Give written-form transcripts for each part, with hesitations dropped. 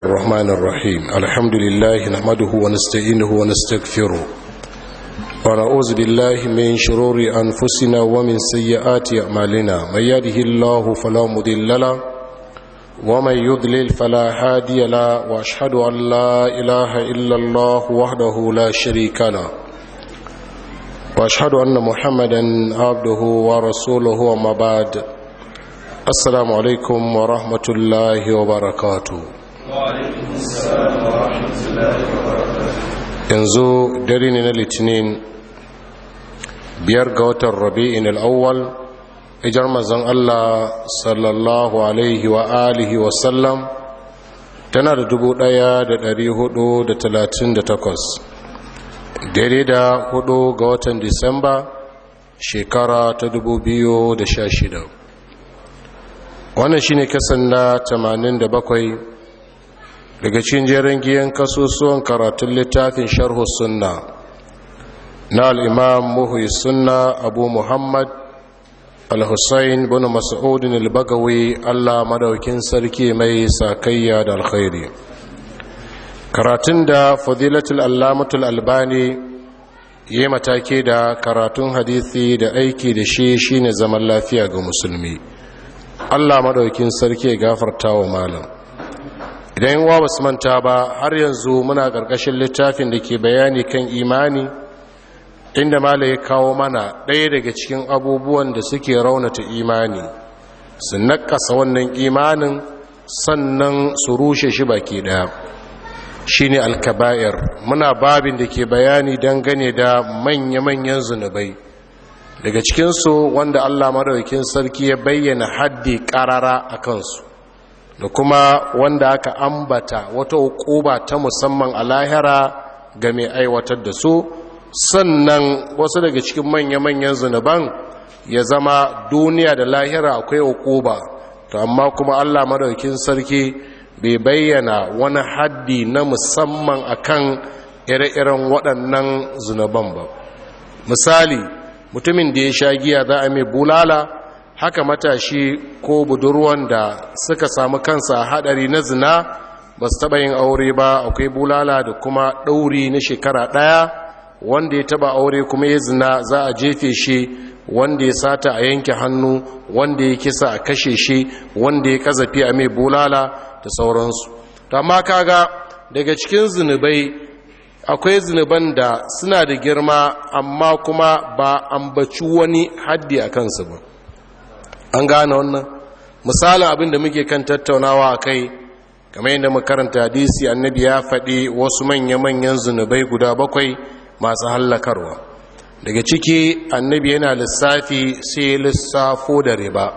الرحمن الرحيم الحمد لله نحمده ونستعينه ونستغفره ونعوذ بالله من شرور أنفسنا ومن سيئات أعمالنا من يهده الله فلا مضل له ومن يضلل فلا هادي له وأشهد أن لا إله إلا الله وحده لا شريك له وأشهد أن محمدا عبده ورسوله وما بعد السلام عليكم ورحمة الله وبركاته. yanzu dare ne na litinin 5 ga watan rabi'in al'awwal ijar mazan Allah sallallahu alaihi wa alihi wasallam tana da 1438 daidai da 4 ga watan disamba shekara ta 2016. wannan shine kasan na 87 daga cikin jerin giyan kasusuwan karatun littafin sharhu sunna na al'imam muhyi sunna abu muhammad al-husayn bin mas'udin al-bagawi Allah madaukin sarki mai sakayya da alkhairi. karatun da fadilatul allamatul albani yi mataki da karatun hadisi da aiki da shi shine zaman lafiya ga musulmi. Allah madaukin sarki ya gafarta wa malam. idan wa basu manta ba, har yanzu muna ƙarƙashin littafin da ke bayani kan imani, inda malai ya kawo mana ɗaya daga cikin abubuwan da suke raunata imani, su naƙasa wannan imanin sannan su rushe shi baki ɗaya, shine alkaba'ir. muna babin da ke bayani dangane da manya-manyan zunubai, daga cikinsu wanda Allah madaukakin sarki ya bayyana haddi ƙarara a kansu, da kuma wanda aka ambata wata hukuba ta musamman a lahira ga mai aiwatar da su. Sannan wasu daga cikin manya-manyan zunuban ya zama duniya da lahira akwai hukuba, to amma kuma Allah madaukakin sarki bai bayyana wani haddi na musamman akan ire-iren waɗannan zunuban ba. Misali, mutumin da ya sha giya za a mai bulala, haka matashi ko budurwan da suka samu kansa hadari na zina ba su taba yin aure ba, akwai bulala da kuma ɗauri na shekara 1. wanda ya taba aure kuma ya zina za a jefe shi, wanda ya sata a yanke hannu, wanda ya kisa a kashe shi, wanda ya kazafi a mai bulala da sauransu. amma kaga daga cikin zunubai akwai zunuban da suna da girma amma kuma ba ambaci wani haddi a kansu ba. an gane wannan misalin abin da muke kan tattaunawa a kai, kamar yadda makaranta hadisi annabi ya faɗi wasu manya-manyan zunubai guda 7 masu hallakarwa. daga ciki annabi yana lissafi sai lissafo da riba.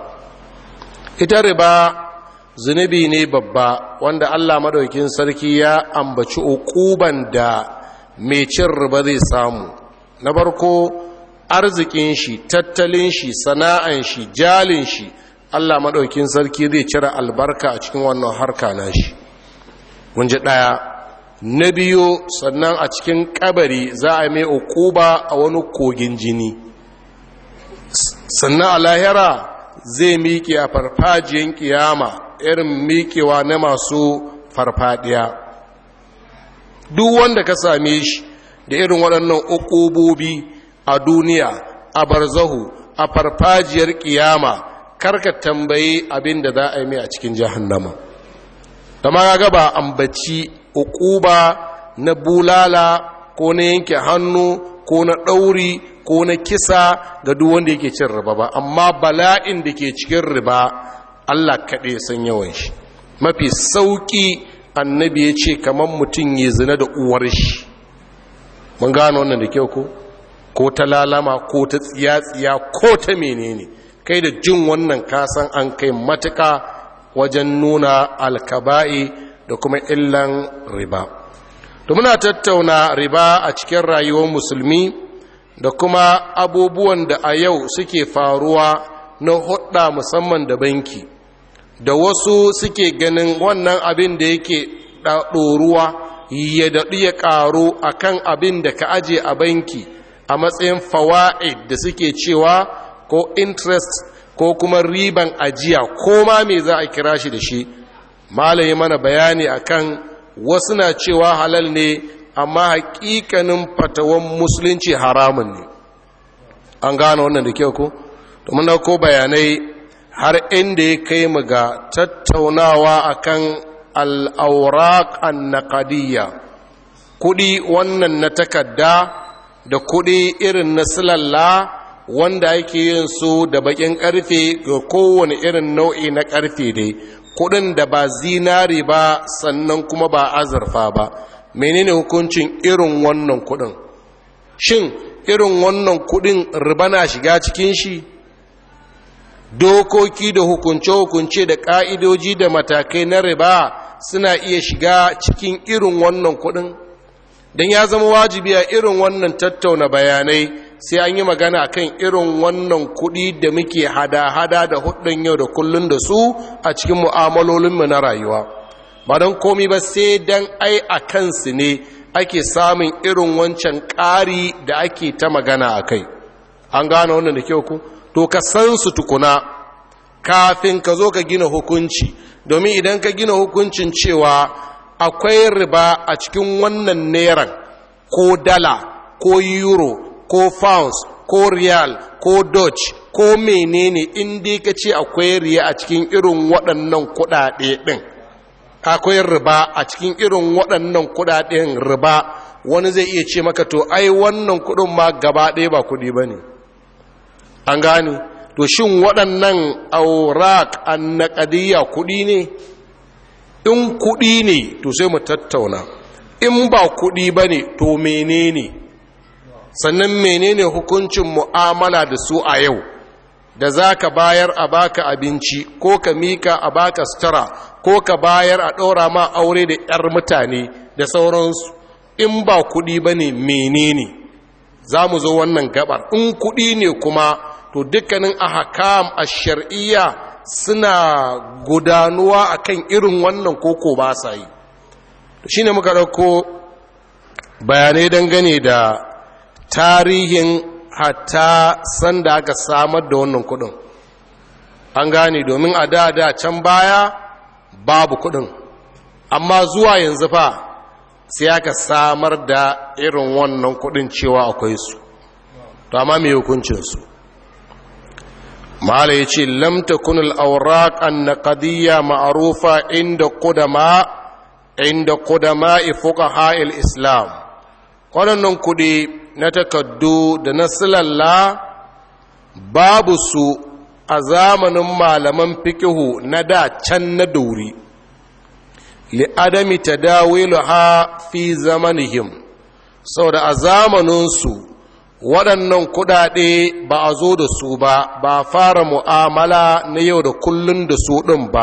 ita riba zunubi ne babba wanda Allah madaukakin sarki ya ambaci uquban da mai cin riba zai samu. na farko, arzikin shi, tattalin shi, sana'an shi, jalin shi, Allah madaukin sarki zai cire albarka a cikin wannan harka na shi. kunji daya. na biyu, sannan a cikin kabari za a mai ukuba a wani kogin jini. sannan a lahira zai miƙe a farfajiyan kiyama irin miƙewa na masu farfadiya. duk wanda ka same shi da irin waɗannan ukubobi a duniya, a barzahu, a farfajiyar kiyama, karka tambayi abin da za a yi mai a cikin jahannama. da ma ga ba ambaci uquba na bulala ko na yanke hannu ko na ɗauri ko na kisa ga duk wanda yake cin riba ba, amma bala'in da ke cikin riba Allah kaɗai san yawan shi. mafi sauƙi annabi ya ce kamar mutum ya zina da uwar shi. mun gano wannan da kyau ko ta lalama ko ta tsiya-tsiya ko ta menene, kai da jin wannan kasan an kai matuka wajen nuna alkaba'i da kuma illan riba. to muna tattauna riba a cikin rayuwar musulmi da kuma abubuwan da a yau suke faruwa na hudda musamman da banki, da wasu suke ganin wannan abin da yake ɗoruwa ya daɗu ya ƙaru a kan abin da ka aje a banki a matsayin fawa'id da suke cewa ko interest ko kuma riban ajiya ko ma me za a kira shi da shi, malaye mana bayani akan wasu na cewa halal ne amma hakikanin fatawan musulunci haramun ne. An gane wannan da kyau ko? to mun dauko bayanai har inda ya kai mu ga tattaunawa akan al-awraq an-naqdiyya, kudi wannan na takadda da kudi irin na silalla wanda yake yin su da bakin karfe ga kowane irin nau'i na karfe dai, kudin da ba zinari ba sannan kuma ba azurfa ba. Menene hukuncin irin wannan kudin? Shin irin wannan kudin riba na shiga cikin shi? Dokoki da hukunce-hukunce da ka'idoji da matakai na riba suna iya shiga cikin irin wannan kudin? Don ya zama wajibi a irin wannan tattauna bayanai sai an yi magana kan irin wannan kudi da muke hada-hada da hudun yau da kullun da su a cikin mu'amalolinmu na rayuwa. Ba don komi ba sai don ai a kansu ne ake samun irin wancan ƙari da ake ta magana a kai. An gane wannan da kyau ku? To ka san su tukuna kafin ka zo ka gina hukunci, domin idan ka gina hukuncin cewa akwai riba a cikin wannan neran ko dala ko euro ko pounds ko riyal ko dutch ko menene, in dai ka ce akwai riya a cikin irin waɗannan kuɗaɗe ɗin, akwai riba a cikin irin waɗannan kuɗaɗen riba, wani zai iya ce maka to ai wannan kuɗin ma gaba ɗaya ba kuɗi ba ne. An gane? To shin waɗannan aurak annaqadiyya kuɗi ne? In kuɗi ne to sai mu tattauna, in ba kuɗi ba ne to menene? Sannan menene hukuncin mu'amala da su a yau, da za ka bayar a baka abinci ko ka mika a baka sutura ko ka bayar a ɗora ma aure da 'yar mutane da sauransu. In ba kuɗi ba ne menene? Za mu zo wannan gabar. In kuɗi ne kuma to dukkanin ahkam ash-shar'iyya suna gudanuwa akan irin wannan koko ba sa yi. Shine muka dauko bayanai dangane da tarihin hatta sanda aka samar da wannan kudin. An gane, domin a da can baya babu kudin, amma zuwa yanzu fa sai aka samar da irin wannan kudin cewa akwai su. To amma me hukuncin su? Mala ya ce lamta kunul auraq annaqadiyya ma'rufa inda qudama fuqaha al-islam. Waɗannan kuɗi na takaddu da na silalla babu su a zamanin malaman fikihu na da can na dori, li adami tadawiluha fi zamanihim, saboda a zamaninsu waɗannan kuɗaɗe ba a zo da su ba fara mu'amala na yau da kullun da su ɗin ba.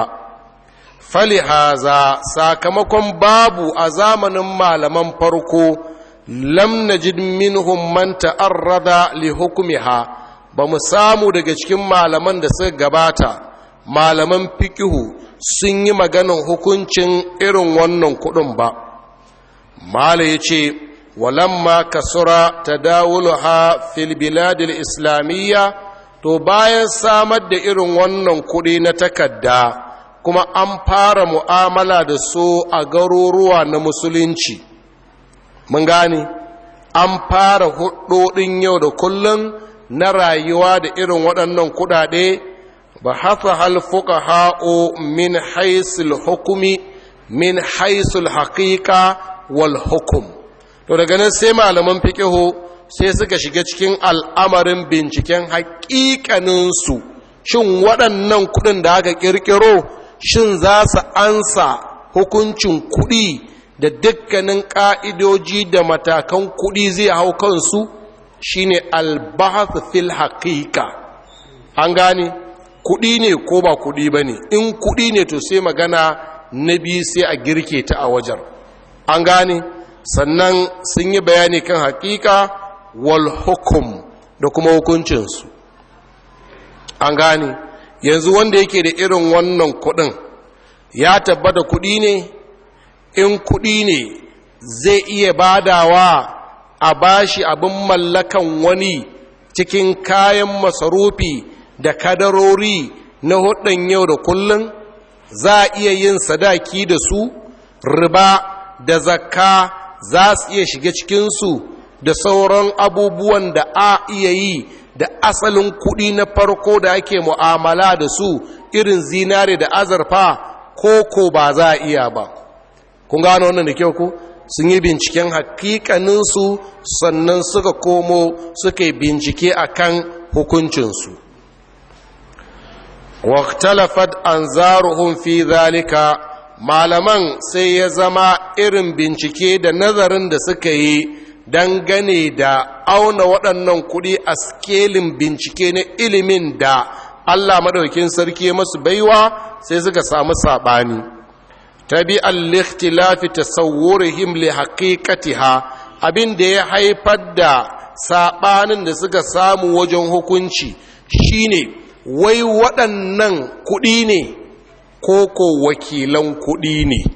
Falihaza sakamakon babu a zamanin malaman farko, lam najid minhum man ta'arrada li hukmiha, ba mu samu daga cikin malaman da suka gabata, malaman fikihu sun yi maganin hukuncin irin wannan kuɗin ba. Mala ya ce walamma kasura tadawuluha fil biladil islamiyya, to bayan samar da irin wannan kuɗi na takadda kuma an fara mu'amala da su a garuruwa na musulunci. Mun gane, an fara hudodin yau da kullum na rayuwa da irin waɗannan kuɗaɗe. Ba hasa halfuka ha'o min haisul hukumi min haisul haƙiƙa wal hukum. To daga nan sai malaman fiqihu sai suka shiga cikin al'amarin binciken haƙiƙaninsu, shin waɗannan kuɗin da aka ƙirƙiro shin za su ansa hukuncin kuɗi da dukkanin ƙa'idoji da matakan kuɗi zai hau kansu? Shine al-bahth fil haqiqa. An gane, kuɗi ne ko ba kuɗi ba ne? In kuɗi ne to sai magana na biyu sai a girke ta a wajen. An gane, sannan sun yi bayani kan haƙiƙa wal hukum da kuma hukuncinsu. An gane, yanzu wanda yake da irin wannan kuɗin ya tabbata kuɗi ne? In kuɗi ne zai iya badawa a bashi abin mallakan wani cikin kayan masarufi da kadarori na hudun yau da kullun? za a iya yin sadaki da su, riba da zakka za su iya shiga cikinsu, da sauran abubuwan da a iya yi da asalin kuɗi na farko da ake mu'amala da su irin zinare da azurfa, ko ba za a iya ba. Kun gano wannan da kyau ku? Sun yi binciken hakikaninsu sannan suka komo suka yi bincike akan hukuncinsu. waqtalafat anzaruhum fi zalika, malaman sai ya zama irin bincike da nazarin da suka yi dangane da auna waɗannan kuɗi a skelin bincike na ilimin da Allah maɗaukin sarki masu baiwa, sai suka samu saɓani. tabi'an likhtilafi tasawwurihim li haqiqatiha, abin da ya haifar da saɓanin da suka samu wajen hukunci shine wai waɗannan kuɗi ne ko wakilan kuɗi ne.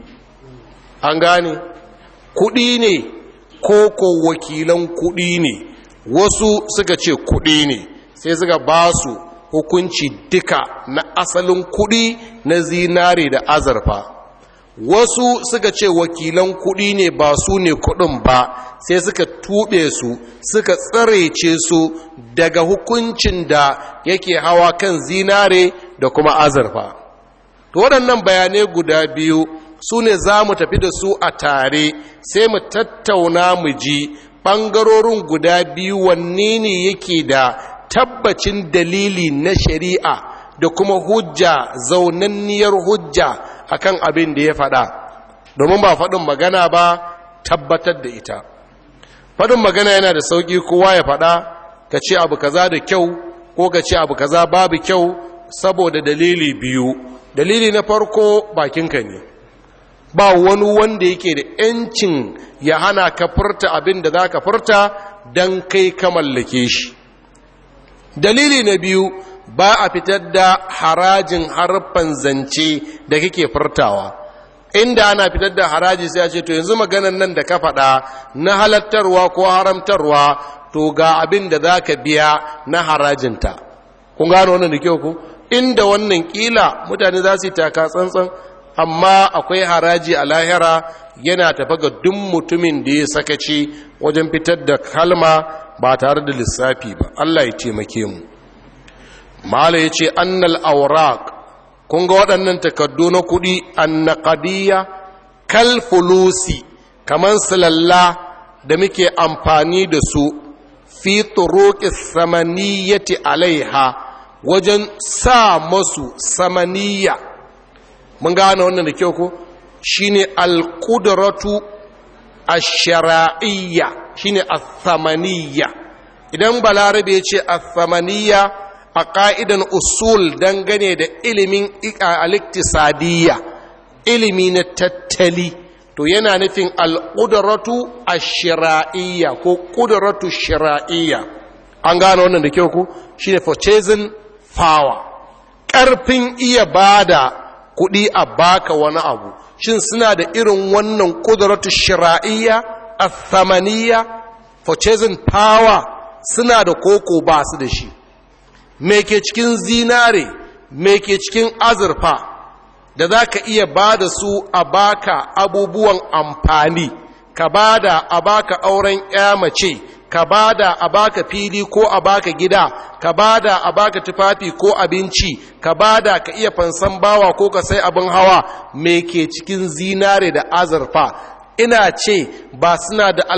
An gane? Kuɗi ne ko wakilan kuɗi ne. Wasu suka ce kuɗi ne, sai suka ba su hukunci duka na asalin kuɗi na zinare da azurfa. Wasu suka ce wakilan kuɗi ne ba su ne kuɗin ba, sai suka tuɓe su, suka tsarece su daga hukuncin da yake hawa kan zinare da kuma azurfa. To waɗannan bayanai guda biyu su ne za mu tafi da su a tare, sai mu tattauna mu ji ɓangarorin guda biyu wanne ne yake da tabbacin dalili na shari'a da kuma hujja, zaunanniyar hujja akan abin da ya faɗa, domin ba faɗin magana ba, tabbatar da ita. Faɗin magana yana da sauƙi, kowa ya faɗa, ka ce abu kaza da kyau ko ka ce abu kaza babu kyau saboda dalili biyu. Dalili na farko bakinka ne, ba wani wanda yake da ‘yancin ya hana ka furta abin da za ka furta don kai ka mallake shi. Dalili na biyu, ba a fitar da harajin harfan zance da kake furtawa. Inda ana fitar da haraji sai a ce to yanzu maganan nan da ka faɗa na halattarwa ko haramtarwa, to ga abin da za ka biya na harajinta. Kun gano wannan da kyau ku? Inda wannan kila mutane za su yi taka tsantsan, amma akwai haraji a lahira yana tafa ga duk mutumin da ya sakaci wajen fitar da kalma ba tare da lissafi ba. Allah ya taimake mu. Mala ya ce annal awraq, kun ga waɗannan takardu na kuɗi annaqadiyya kal fulusi, kaman silalla da muke amfani da su fi turuqis samaniyati alaiha, wajen sa masu samaniya. Mun gane wannan da kyau ko? Shine al-qudratu ash-shar'iyya, shine as-samaniyya. Idan balarabe ya ce as-samaniyya a ƙa'idan usul dangane da ilimin al-iktisadiyya, ilimi na tattali, to yana nufin al-qudratu ash-shar'iyya ko qudratu shar'iyya. An gane wannan da kyau ko? Shine purchasing power, ƙarfin iya bada kuɗi a baka wani abu. Shin suna da irin wannan ƙudratu shira'iyya a thamaniya, purchasing power, suna da koko ba su da shi? Me ke cikin zinare, me ke cikin azurfa da za ka iya ba da su a baka abubuwan amfani, ka ba da a baka auren ya mace, ka ba da a baka fili ko a baka gida, ka ba da a baka tufafi ko abinci, ka ba da ka iya fansan bawa ko ka sai abin hawa. Me ke cikin zinare da azurfa? Ina ce ba suna da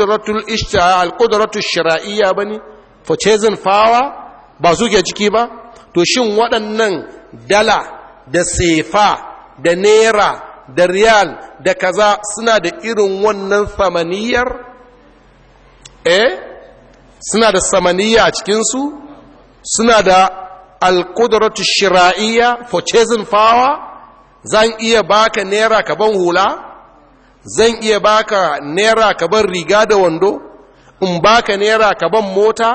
alƙudratul shira'iyya ba ne, purchasing power ba su ke ciki ba? To shin waɗannan dala da sefa da naira da riyal da kaza suna da irin wannan samaniyar? Suna da samaniya a cikinsu? Suna da alƙudratu shira'iyya, purchasing power? Zan iya baka naira ka ban hula? Zan iya baka naira ka ban riga da wando? In baka naira ka ban mota?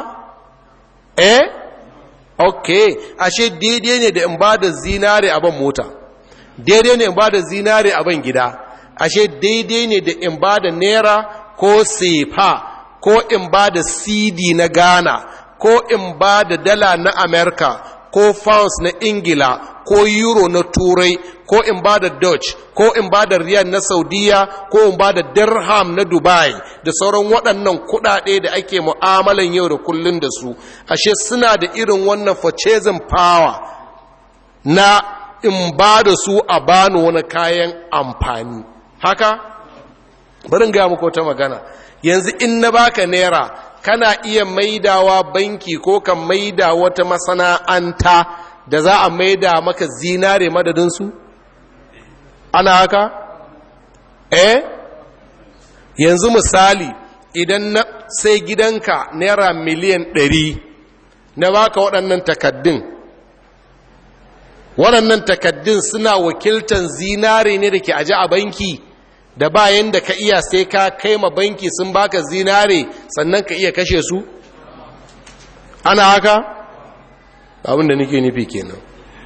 Ok, ashe daidai ne da in ba da zinare a ban mota, daidai ne in ba da zinare a ban gida, ashe daidai ne da in ba da naira ko sefa, ko in ba da CD na Ghana, ko in ba da dala na Amerika, ko pounds na ingila ko euro na turai ko in ba da dutch ko in ba da riyal na saudiya ko in ba da dirham na dubai da sauran waɗannan kuɗaɗe da ake mu'amalan yau da kullun da su, ashe suna da irin wannan purchasing power na in ba da su a bani wani kayan amfani. Haka barin ga muku ta magana, yanzu in na baka naira kana iya maidawa banki ko kan maida wata masana'anta da za a maida maka zinare madadinsu? Ana haka? Yanzu misali idan na sai gidanka naira miliyan 100 na baka waɗannan takaddun suna wakiltan zinare ne da ke aji a banki da bayan da ka iya sai ka kai ma banki sun baka zinare sannan ka iya kashe su? Ana haka? Abin da nake nufi kenan.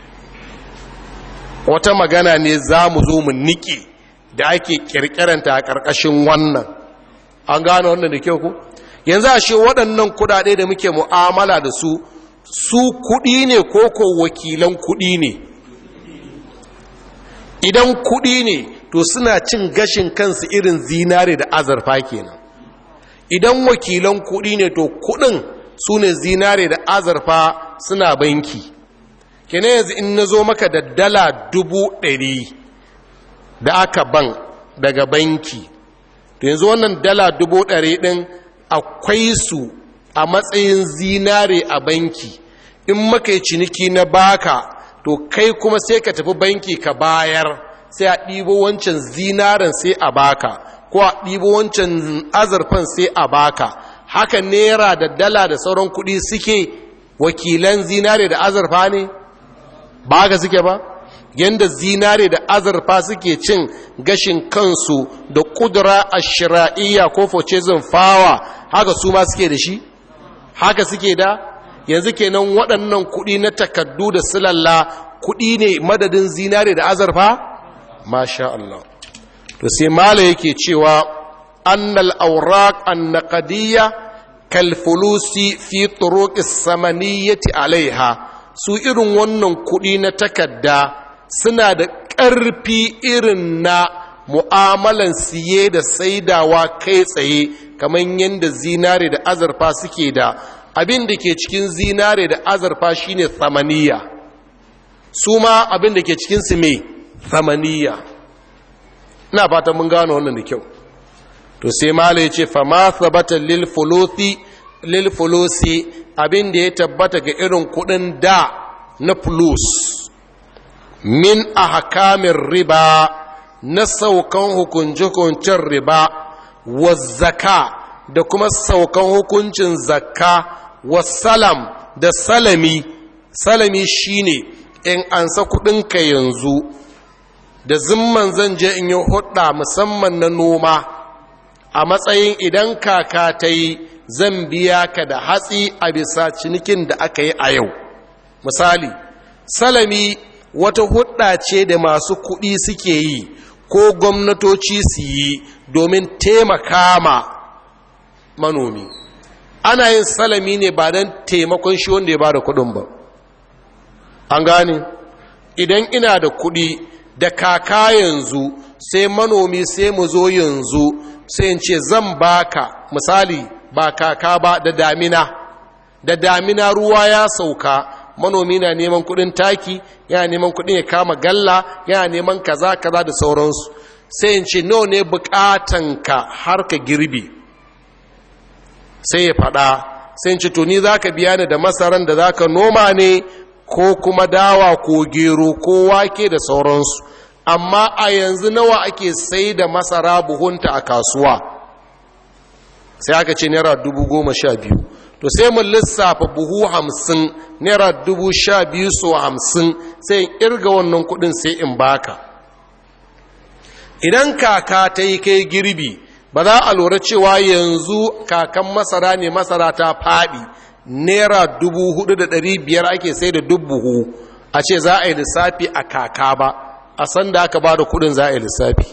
Wata magana ne za mu zo mu niki da ake kirkiranta a ƙarƙashin wannan. An gano wannan da kyau ku? Yanzu ashe waɗannan kuɗaɗe da muke mu'amala da su, su kuɗi ne ko wakilan kuɗi ne? Idan kuɗi ne to suna cin gashin kansu irin zinare da azurfa kenan. Idan wakilan kuɗi ne to kuɗin su ne zinare da azurfa suna banki. Kenan yanzu in na zo maka da dala 100,000 da aka ban daga banki, to yanzu wannan dala 100,000 ɗin akwai su a matsayin zinare a banki. In maka yi ciniki na baka, to kai kuma sai ka tafi banki ka bayar, sai a ɗibo wancan zinaren sai a baka, ko a ɗibo wancan azurfan sai a baka. Haka naira da dala da sauran kuɗi suke wakilan zinare da azurfa ne? Ba haka suke ba? Yanda zinare da azurfa suke cin gashin kansu da ƙudura a shira'iyya ko purchasing power, haka su ma suke da shi? Haka suke da? Yanzu kenan waɗannan kuɗi na takaddu da silalla kuɗi ne madadin zinare da azurfa? Masha Allah. To sai mala yake cewa annal awraq an-naqdiyya kal fulusi fi turuq as-samaniyyati alaiha, su irin wannan kuɗi na takadda suna da ƙarfi irin na mu'amalan siye da saidawa kai tsaye kamar yadda zinare da azurfa suke da. Abin da ke cikin zinare da azurfa shine samaniya, su ma abin da ke cikin su me samaniya. Ina fata mun gano wannan da kyau. To sai mala ya ce fa ma sabata lil fulusi abin da ya tabbata ga irin kudin da na fulus min ahkamin riba, na saukan hukuncin riba, wa zaka da kuma saukan hukuncin zakka, wasalam da salami. Salami shine in ansa kudinka yanzu da zimman zan je in yi hudda musamman na noma, a matsayin idan kaka ta yi zan biya ka da hatsi a bisa cinikin da aka yi a yau. Misali, salami wata hudda ce da masu kuɗi suke yi ko gwamnatoci su yi domin taimaka ma manomi. Ana yin salami ne ba don taimakon shi wanda ya ba da kuɗin ba. An gane? Idan ina da kuɗi da kaka yanzu sai manomi sai mu zo yanzu sai in ce zan baka, misali ba kaka ba da damina ruwa ya sauka, manomi na neman kudin taki, yana neman kudin ya kama galla, yana neman kaza kaza da sauransu, sai in ce nawa ne bukatanka har ka girbi, sai ya fada, sai in ce to ni zaka biya ni da masaran da zaka noma ne ko kuma dawa ko gero ko wake da sauransu, amma a yanzu nawa ake sai da masara buhunta a kasuwa? Sai aka ce naira 12,000. To sai mun lissafa buhu 50 naira 12,000 so 50, sai in irga wannan kudin sai in baka. Idan kaka ta yi kai girbi, ba za a lura cewa yanzu kakan masara ne, masara ta faɗi naira 4,500 ake sai da buhu, a ce za a yi lissafi a kaka ba, a san da aka ba da kudin za a yi lissafi.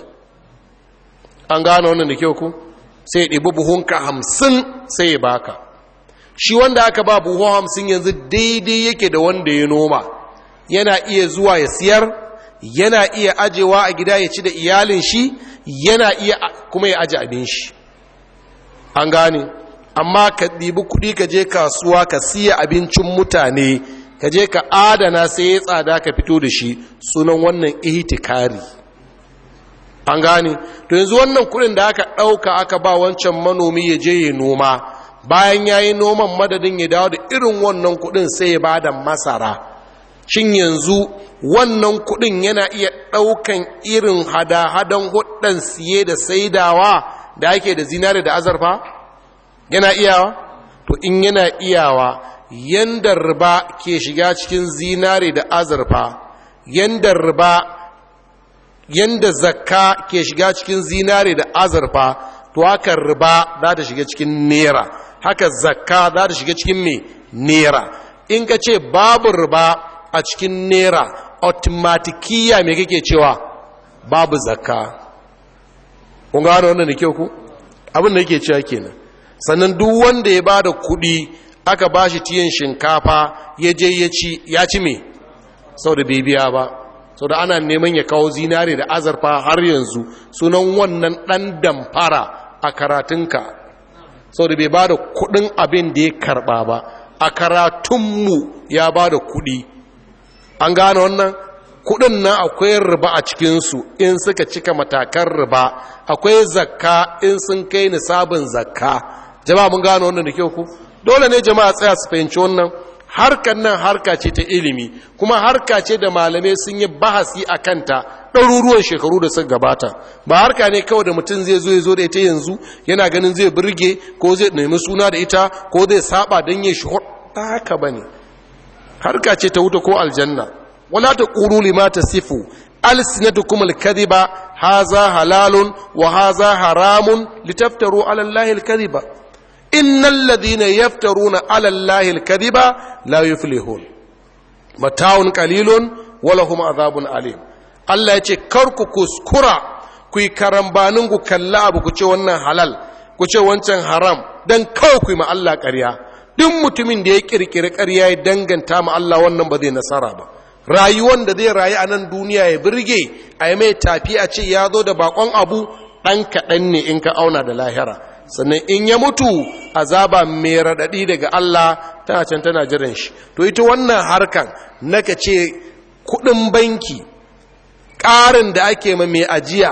An gano wannan da kyau ku? Sai ɗibi buhunka 50 sai ya baka. shi wanda aka ba buhu 50 yanzu daidai yake da wanda ya noma, yana iya zuwa ya siyar, yana iya ajewa a gida ya ci da iyalin shi, yana iya kuma ya aje abin shi. An gane, amma ka ɗibi kuɗi ka je kasuwa ka siya abincin mutane, ka je ka adana sai ya tsada ka fito da shi, sunan wannan ihtikari. An gane, to yanzu wannan kuɗin da aka ɗauka aka ba wancan manomi ya je ya noma, bayan ya yi noman madadin ya dawo da irin wannan kuɗin sai ya ba da masara. Shin yanzu wannan kuɗin yana iya ɗaukan irin hada-hadan hudun siye da saidawa da ake da zinare da azurfa? Yana iyawa? To in yana iyawa, yanda riba ke shiga cikin zinare da azurfa, yanda zakka ke shiga cikin zinare da azurfa, to haka riba za ta shiga cikin nera, haka zakka za ta shiga cikin me nera. In ka ce babu riba a cikin nera, automatikiya me kake cewa babu zakka. Kun gano wannan da kyau ku? Abin da yake cewa kenan. Sannan duk wanda ya bada kuɗi aka bashi tiyan shinkafa ya je ya ci me saboda bai biya ba, saboda ana neman ya kawo zinare da azurfa har yanzu, sunan wannan ɗan damfara a karatunka, saboda bai bada kuɗin abin da ya karɓa ba. A karatunmu ya bada kuɗi. An gane wannan? Kuɗin nan akwai riba a cikinsu in suka cika matakan riba, akwai zakka in sun kai nisabin zakka. Jama'a mun gane wannan da kyau ku? Dole ne jama'a tsaya su fahimci wannan. Harkar nan harka ce ta ilimi, kuma harka ce da malamai sun yi bahasi a kanta ɗaruruwan shekaru da suka gabata. Ba harka ne kawai da mutum zai zo da ita yanzu yana ganin zai burge ko zai nemi suna da ita ko zai saba don yin shuhur. Ta haka ba ne. Harka ce ta wuta ko aljanna. Wala ta ƙuru lima ta sifu alsinatukum alkadhiba haza halalun wa haza haramun litaftaru ala allahi alkadhiba innal ladhina yaftaruna ala allahi alkadhiba la yuflihun mata'un qalilun wa lahum adhabun alim. Allah yace kar ku kuskura ku yi karambanin ku kalla abu ku ce wannan halal ku ce wancan haram dan kawai ku yi ma Allah ƙarya. Duk mutumin da ya kirkiri ƙarya ya danganta ma Allah wannan ba zai nasara ba. Rayuwan da zai rayu a nan duniya ya birge a yi mai tafi a ce ya zo da bakon abu ɗan kaɗan ne in ka auna da lahira. Sannan in ya mutu azaba mai raɗaɗi daga Allah tana can tana jiran shi. To ita wannan harkan naka ce kuɗin banki ƙarin da ake ma mai ajiya,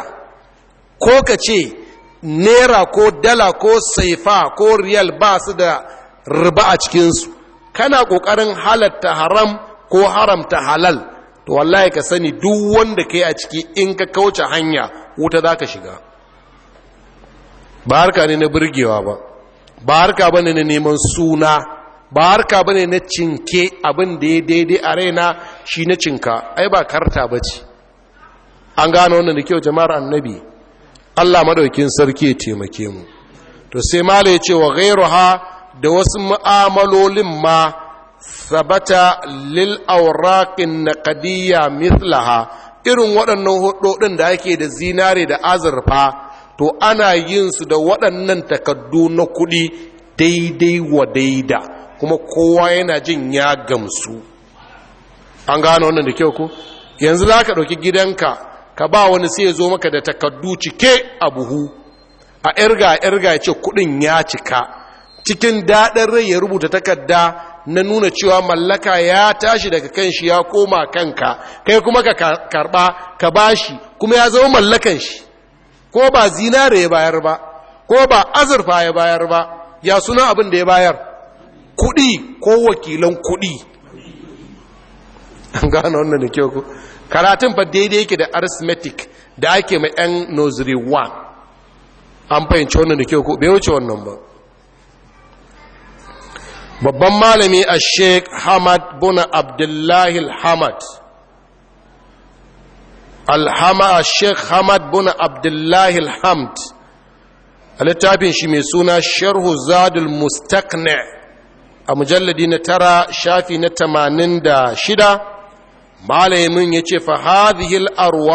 ko ka ce naira ko dala ko saifa ko riyal ba su da riba a cikinsu, kana ƙoƙarin halatta haram ko haramta halal, to wallahi ka sani duk wanda kai a ciki in ka kauce hanya wuta za ka shiga. Ba harka ne na burgewa ba, ba harka ba ne na neman suna, ba harka ba ne na cinke abin da ya daidai a raina shi na cinka, ai ba karta ba ce. An gano wannan da kyau jama'ar annabi. Allah madaukin sarki ya taimake mu. To sai mala ya ce wa ghairuha da wasu mu'amalolin ma sabata lil awraqin naqdiyya mithlaha, irin waɗannan hudodin da ake da zinare da azurfa, to ana yin su da waɗannan takaddu na kuɗi daidai wa daida, kuma kowa yana jin ya gamsu. An gano wannan da kyau ko? Yanzu za ka ɗauki gidanka ka ba wani sai ya zo maka da takaddu cike a buhu, a irga ya ce kuɗin ya cika, cikin daɗin rai ya rubuta takarda na nuna cewa mallaka ya tashi daga kan shi ya koma kanka, kai kuma ka karɓa ka bashi, kuma ya zama mallakan shi, ko ba zinare ya bayar ba, ko ba azurfa ya bayar ba, ya suna abin da ya bayar kuɗi ko wakilan kuɗi. An gano wannan da kyau ko? Karatun fa daidai yake da arithmetic da ake mai yan nursery 1. An fahimci wannan da kyau ko? Bai wuce wannan ba. Babban malami a Sheikh Hamad bin Abdullahi al-Hamad, Sheikh Hamad bin Abdullahi al-Hamd, a littafin shi mai suna Sharhu Zadul Mustaqni a mujalladi na 9 shafi na 86, malamin ya ce fahadhil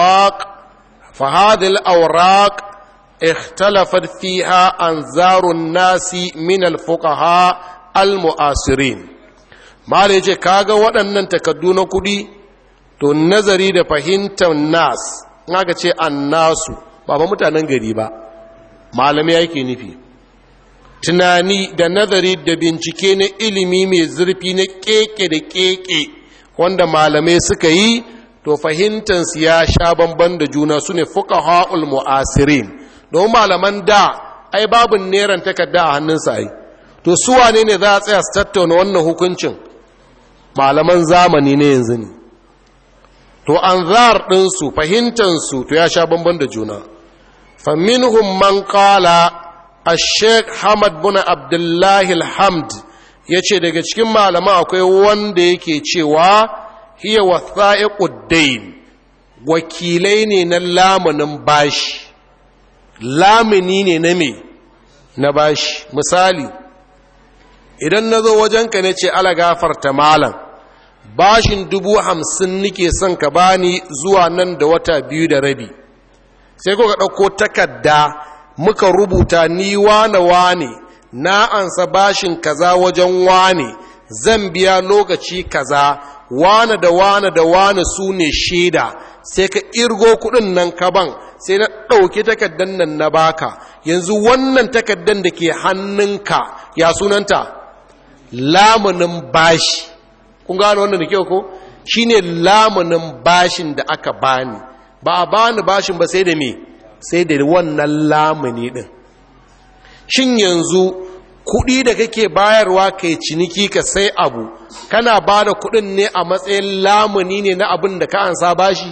awraq اختلفت فيها أنظار الناس من الفقهاء al-mu'asirin. mala yace kaga waɗannan takaddu na kuɗi to nazari da fahimtar nas in aka ce annasu ba mutanen gari ba malamai yake nufi, tunani da nazari da bincike na ilimi mai zurfi na keke da keke wanda malamai suka yi to fahimtansu ya sha bamban da juna su ne fuqaha'ul mu'asirin. don malaman da ai babin neran takarda a hannunsa ai, to su wane ne za a tsaya su tattauna wannan hukuncin? malaman zamani ne yanzu ne. to anzar ɗinsu fahimtansu to ya sha bamban da juna. faminhum man qala ash-sheikh Hamad bin Abdullahi al-Hamd yace daga cikin malama akwai wanda yake cewa hiya watha'iqud dayn, wakilai ne na lamunin bashi, lamuni ne na me na bashi. misali idan nazo wajenka nace ala gafarta malam bashin 50,000 nike son ka bani zuwa nan da wata 2 da rabi, sai ko ka ɗauko takarda muka rubuta ni wane na ansa bashin kaza wajen wane, zan biya lokaci kaza, wane da wane su ne shaida, sai ka irgo kuɗin nan ka ban, sai na ɗauki takardar nan na baka. yanzu wannan takardar da ke hannunka ya sunanta? lamunin bashi. kun gano wannan da kyau ko? shine lamunin bashin da aka bani, ba a bani bashin ba sai da me? sai da wannan lamuni din. shin yanzu kuɗi da kake bayarwa kai ciniki ka sai abu, kana ba da kuɗin ne a matsayin lamuni ne na abin da ka ansa bashi?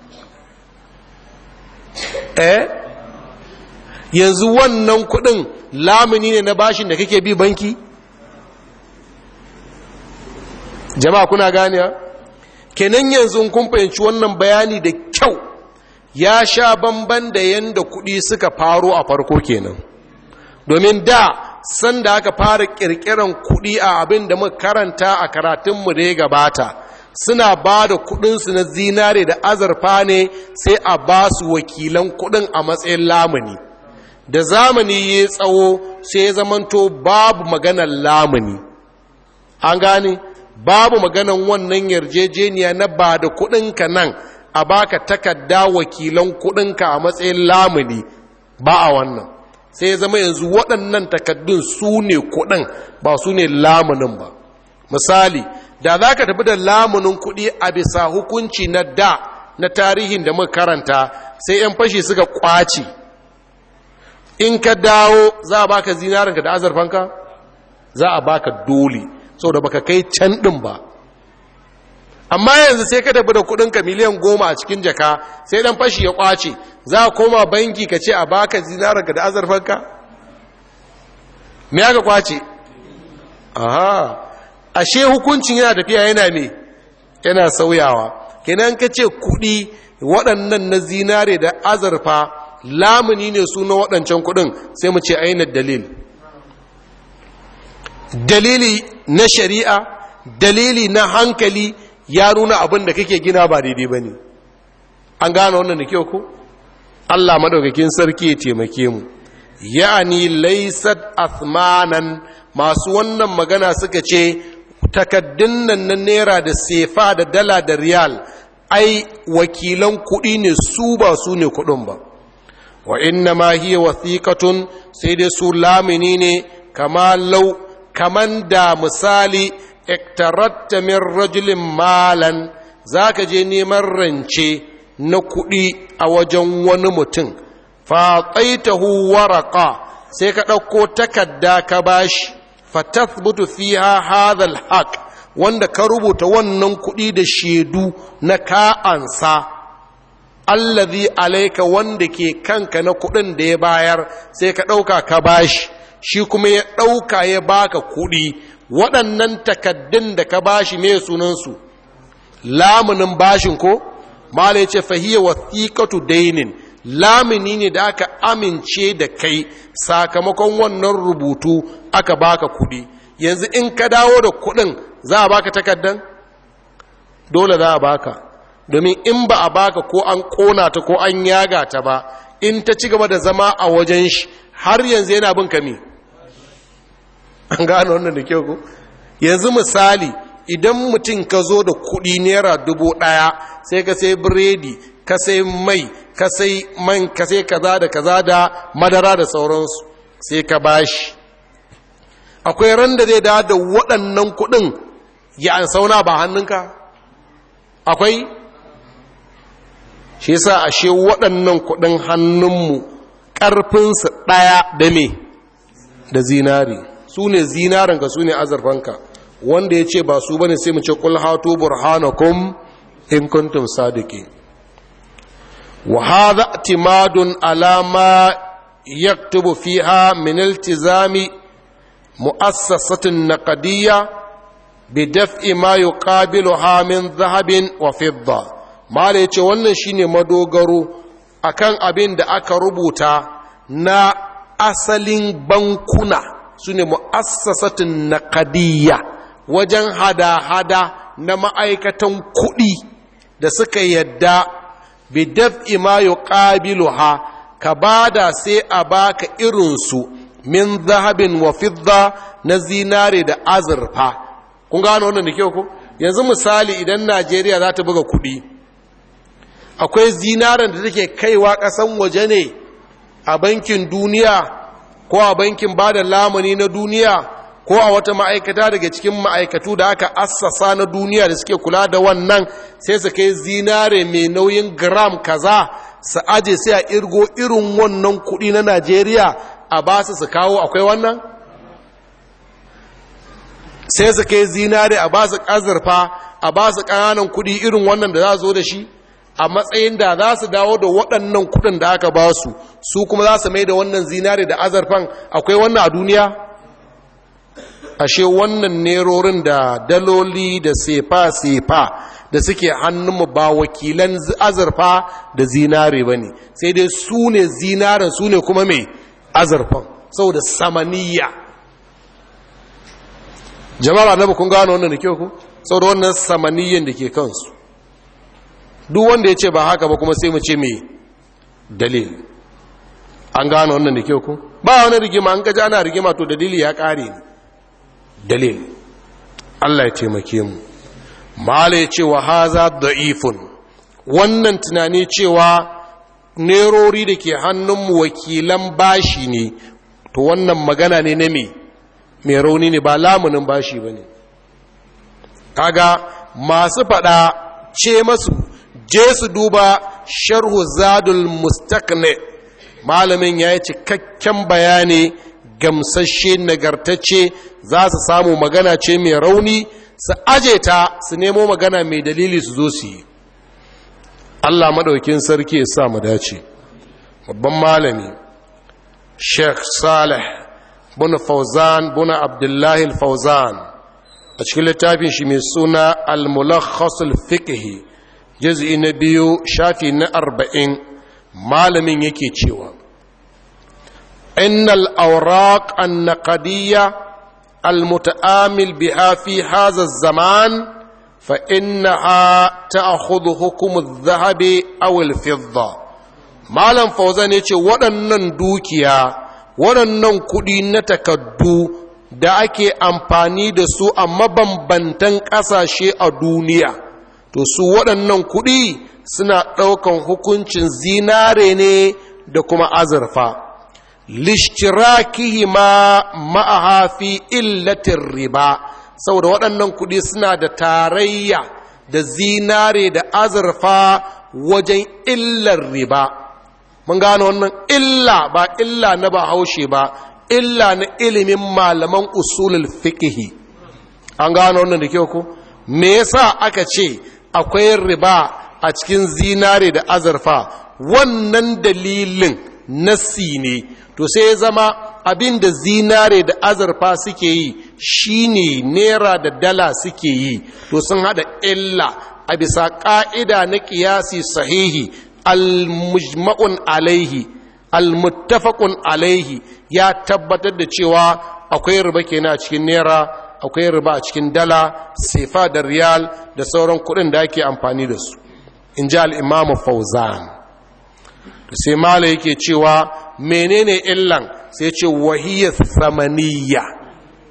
yanzu wannan kuɗin lamuni ne na bashin da kake bi banki? jama'a kuna ganiya? kenan yanzu kun fahimci wannan bayani da kyau ya sha bamban da yanda kuɗi suka faro a farko kenan. domin da sanda aka fara ƙirƙiran kuɗi a abin da muka karanta a karatunmu da ya gabata, suna ba da kuɗinsu na zinare da azurfa ne sai a ba su wakilan kuɗin a matsayin lamuni. da zamani ya tsawo sai ya zamanto babu maganar lamuni, an gane babu maganan wannan yarjejeniya na ba da kuɗinka nan a baka takarda wakilan kuɗinka a matsayin lamuni, ba a wannan. sai ya zama yanzu waɗannan takaddun su ne kuɗin ba su ne lamunin ba. misali da za ka tafi da lamunin kuɗi a bisa hukunci na da na tarihin da muka karanta, sai 'yan fashi suka ƙwace, in ka dawo za a baka zinarinka da azurfanka? za a baka dole, saboda baka kai can ɗin ba. amma yanzu sai ka tafi da kudinka miliyan 10 a cikin jaka, sai dan fashi ya kwace, za a koma banki ka ce a baka zinararka da azurfanka? me aka kwace? ashe hukuncin yana tafiya yana me yana sauyawa. kenan ka ce kudi waɗannan na zinare da azurfa lamuni ne su na waɗancan kudin, sai mu ce aina dalili na shari'a, dalili na hankali ya nuna abin da kake gina ba daidai ba ne. an gane wannan da kyau ko? Allah madaukakin sarki ya taimake mu. ya'ani laysat athmanan, masu wannan magana suka ce takaddun nan na naira da sefa da dala da riyal ai wakilan kuɗi ne, su ba su ne kuɗin ba. wa inna ma hiya wathiqatun, sai dai su lamini ne, kaman da misali iktaratta min rajulin malan, zaka je neman rance na kuɗi a wajen wani mutum, fa qaitahu waraqa, sai ka ɗauko takarda ka bashi, fa tathbutu fiha hadha alhaq, wanda ka rubuta wannan kuɗi da shaidu na ka ansa, allazi alayka, wanda ke kanka na kuɗin da ya bayar, sai ka ɗauka ka bashi, shi kuma ya ɗauka ya baka kuɗi. waɗannan takaddun da ka bashi me sunansu? lamunin bashin ko? mala yace fahiyya wathiqatu dainin, lamuni ne da aka amince da kai sakamakon wannan rubutu aka baka kuɗi. yanzu in ka dawo da kuɗin za a baka takaddan? dole za a baka, domin in ba a baka ko an ƙona ta ko an yaga ta ba, in ta ci gaba da zama a wajen shi har yanzu yana bin kami. an gano wannan da kyau ko yanzu misali idan mutum ka zo da kuɗi naira 1000 sai ka sai biredi ka sai mai ka sai man ka sai kaza da madara da sauransu sai ka bashi akwai ran da zai da waɗannan kuɗin ya an sauna ba hannunka akwai shi yasa ashe waɗannan kuɗin hannunmu ƙarfinsu ɗaya da me da zinari su ne zinaranka su ne azurfanka wanda ya ce ba su bane sai mu ce kul hatu burhanakum in kuntum sadiqin wa hadha i'timadun ala ma yaktubu fiha min iltizami mu'assasatin naqdiyya bi daf'i ma yuqabiluha min dhahabin wa fidda mala yace wannan shine madogaro akan abin da aka rubuta na asalin bankuna sune mu'assasatin naqdiyya wajen hada-hada na ma'aikatan kuɗi da suka yadda bidaf ima yuqabiluha ka bada sai a baka irinsu min zahabin wa fidda na zinare da azurfa kun gano wannan da kyau ko yanzu misali idan Najeriya za ta buga kuɗi akwai zinaren da take kaiwa ƙasan waje ne a bankin duniya ko a bankin bada lamuni na duniya ko a wata ma'aikata daga cikin ma'aikatu da aka assasa na duniya da suke kula da wannan sai su kai zinare mai nauyin gram kaza su aje sai a irgo irin wannan kuɗi na Najeriya a ba su kawo akwai wannan sai su kai zinare a ba su azurfa a ba su ƙananan kuɗi irin wannan da za zo da shi a matsayin da za su dawo da waɗannan kuɗin da aka ba su kuma za su mai da wannan zinare da azurfan akwai wannan a duniya ashe wannan nerorin da daloli da sefa-sefa da suke hannunmu ba wakilan azurfa da zinare ba ne sai dai su ne zinaren su ne kuma mai azurfan saboda samaniya jama'a na kun gano wannan da kyau ku saboda wannan samaniyan da ke kansu duk wanda ya ce ba haka ba kuma sai mu ce mai dalil an gano wannan da kyau ku ba wani rigima an gaji ana rigima to dalili ya ƙare ne dalil Allah ya taimake mu mala ya ce wa haza da'ifun wannan tunani cewa nerori da ke hannunmu wakilan bashi ne to wannan magana ne na mai rauni ne ba lamunin bashi ba ne kaga masu fada ce masu je su duba sharhu zadul mustaqni malamin ya yi cikakken bayani gamsashe nagartacce za su samu magana ce mai rauni su aje ta su nemo magana mai dalili su zo su yi Allah madaukin sarki ya sa mu dace babban malami Sheikh Saleh bin Fauzan bin Abdullah al-Fauzan a cikin littafin shi mai suna Al-Mulakhas al-Fiqhi juz'i na 2 shafi na 40 malamin yake cewa إن الأوراق النقدية المتآمل بها في هذا الزمان فإنها تأخذ حكم الذهب أو الفضة malam Fauzan yace waɗannan dukiya waɗannan kuɗi na takaddu da ake amfani da su a mabambantan ƙasashe a duniya to su waɗannan kuɗi suna ɗaukan hukuncin zinare ne da kuma azurfa lishtirakihima ma'aha fi illatin riba saboda waɗannan kuɗi suna da tarayya da zinare da azurfa wajen illar riba mun gano wannan illa ba illa na bahaushe ba illa na ilimin malaman usulul fiqhi an gano wannan da kyau ko me yasa aka ce akwai riba a cikin zinare da azurfa wannan dalilin nassi ne to sai ya zama abin da zinare da azurfa suke yi shine naira da dala suke yi to sun hada illa a bisa ka'ida na kiyasi sahihi al-mujma'un alaihi al-muttafaqun alaihi ya tabbatar da cewa akwai riba kenan a cikin naira akwai riba a cikin dala sefa da riyal da sauran kuɗin da ake amfani da su in ji al-imamu Fauzan sai mala yake cewa menene illan sai ce wahiyar samaniya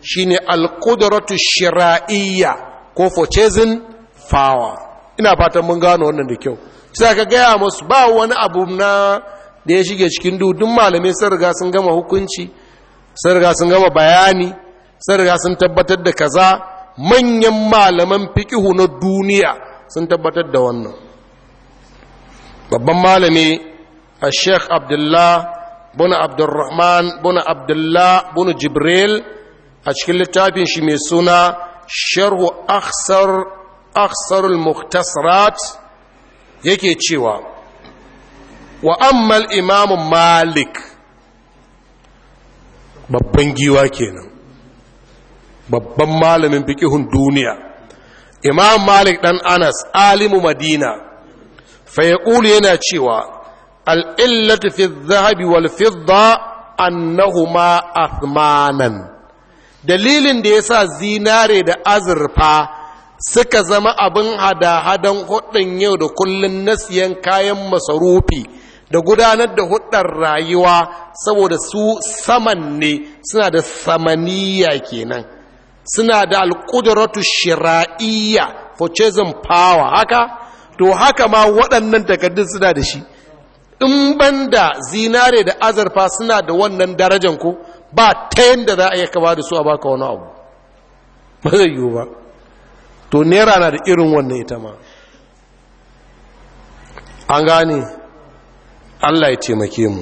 shine al-qudratu shira'iyya ko purchasing power. Ina fatan mun gano wannan da kyau. Sai ka gaya musu ba wani abu na da ya shige cikin dudun malamai sun riga sun gama hukunci, sun riga sun gama bayani, sun riga sun tabbatar da kaza. Manyan malaman fiqhu na duniya sun tabbatar da wannan. Babban malami Sheikh Abdullah bin Abdurrahman bin Abdullah bin Jibril a cikin littafin shi mai suna Sharhu Akhsarul Mukhtasarat yake cewa wa ammal Imam Malik, babban giwa kenan, babban malamin fiqhun duniya, Imam Malik dan Anas alimu Madina, fa yaqulu yana cewa al-illatu fi adh-dhahabi wal fidda annahuma athmanan. Dalilin da yasa zinare da azurfa suka zama abin hada-hadan hudun yau da kullun na siyan kayan masarufi da gudanar da hudar rayuwa, saboda su saman ne, suna da samaniya kenan, suna da alƙudratu shira'iyya, purchasing power. Haka to haka ma waɗannan takardun suna da shi. In banda zinare da azurfa suna da wannan darajan ko ba ta yanda za a yi kaba da su a baka wani abu, ba zai yiwu ba. To naira na da irin wannan ita ma. An gane, Allah ya taimake mu.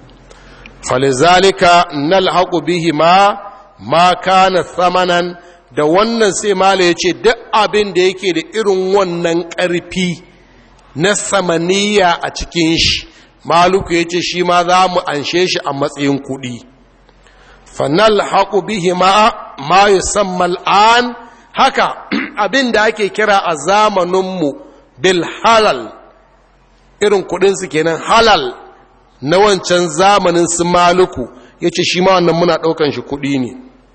Falizalika nalhaqu bihi ma kana thamanan, da wannan sai mala yace duk abin da yake da irin wannan ƙarfi na samaniya a cikin shi, maluku yace shi ma za mu anshe shi a matsayin kuɗi. Fanalhaqu bihi ma yusamma al'an, haka abin da ake kira a zamaninmu bil halal, irin kudinsu kenan halal na wancan zamanin su maluku, ya ce shi ma wannan muna ɗaukan shi kudi ne.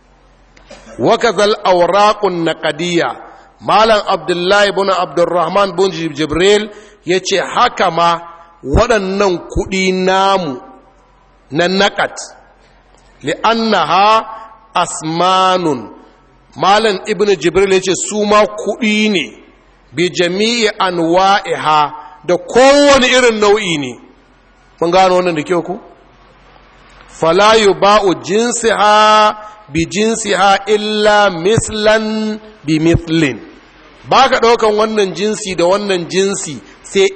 Wakazal auraƙun naƙadiyya, malam abdullahi bin abdurrahman bin jibril ya ce haka ma waɗannan kudi namu na naƙat, li'annaha asmanun. Malam ibn jibril ya ce su ma kuɗi ne bi jami'i anwa'iha, da kowane irin nau'i ne. Mun gano wannan da kyau ku? Fala yuba'u jinsiha bi jinsiha illa mislan bi mithlin. Ba ka ɗaukan wannan jinsi da wannan jinsi sai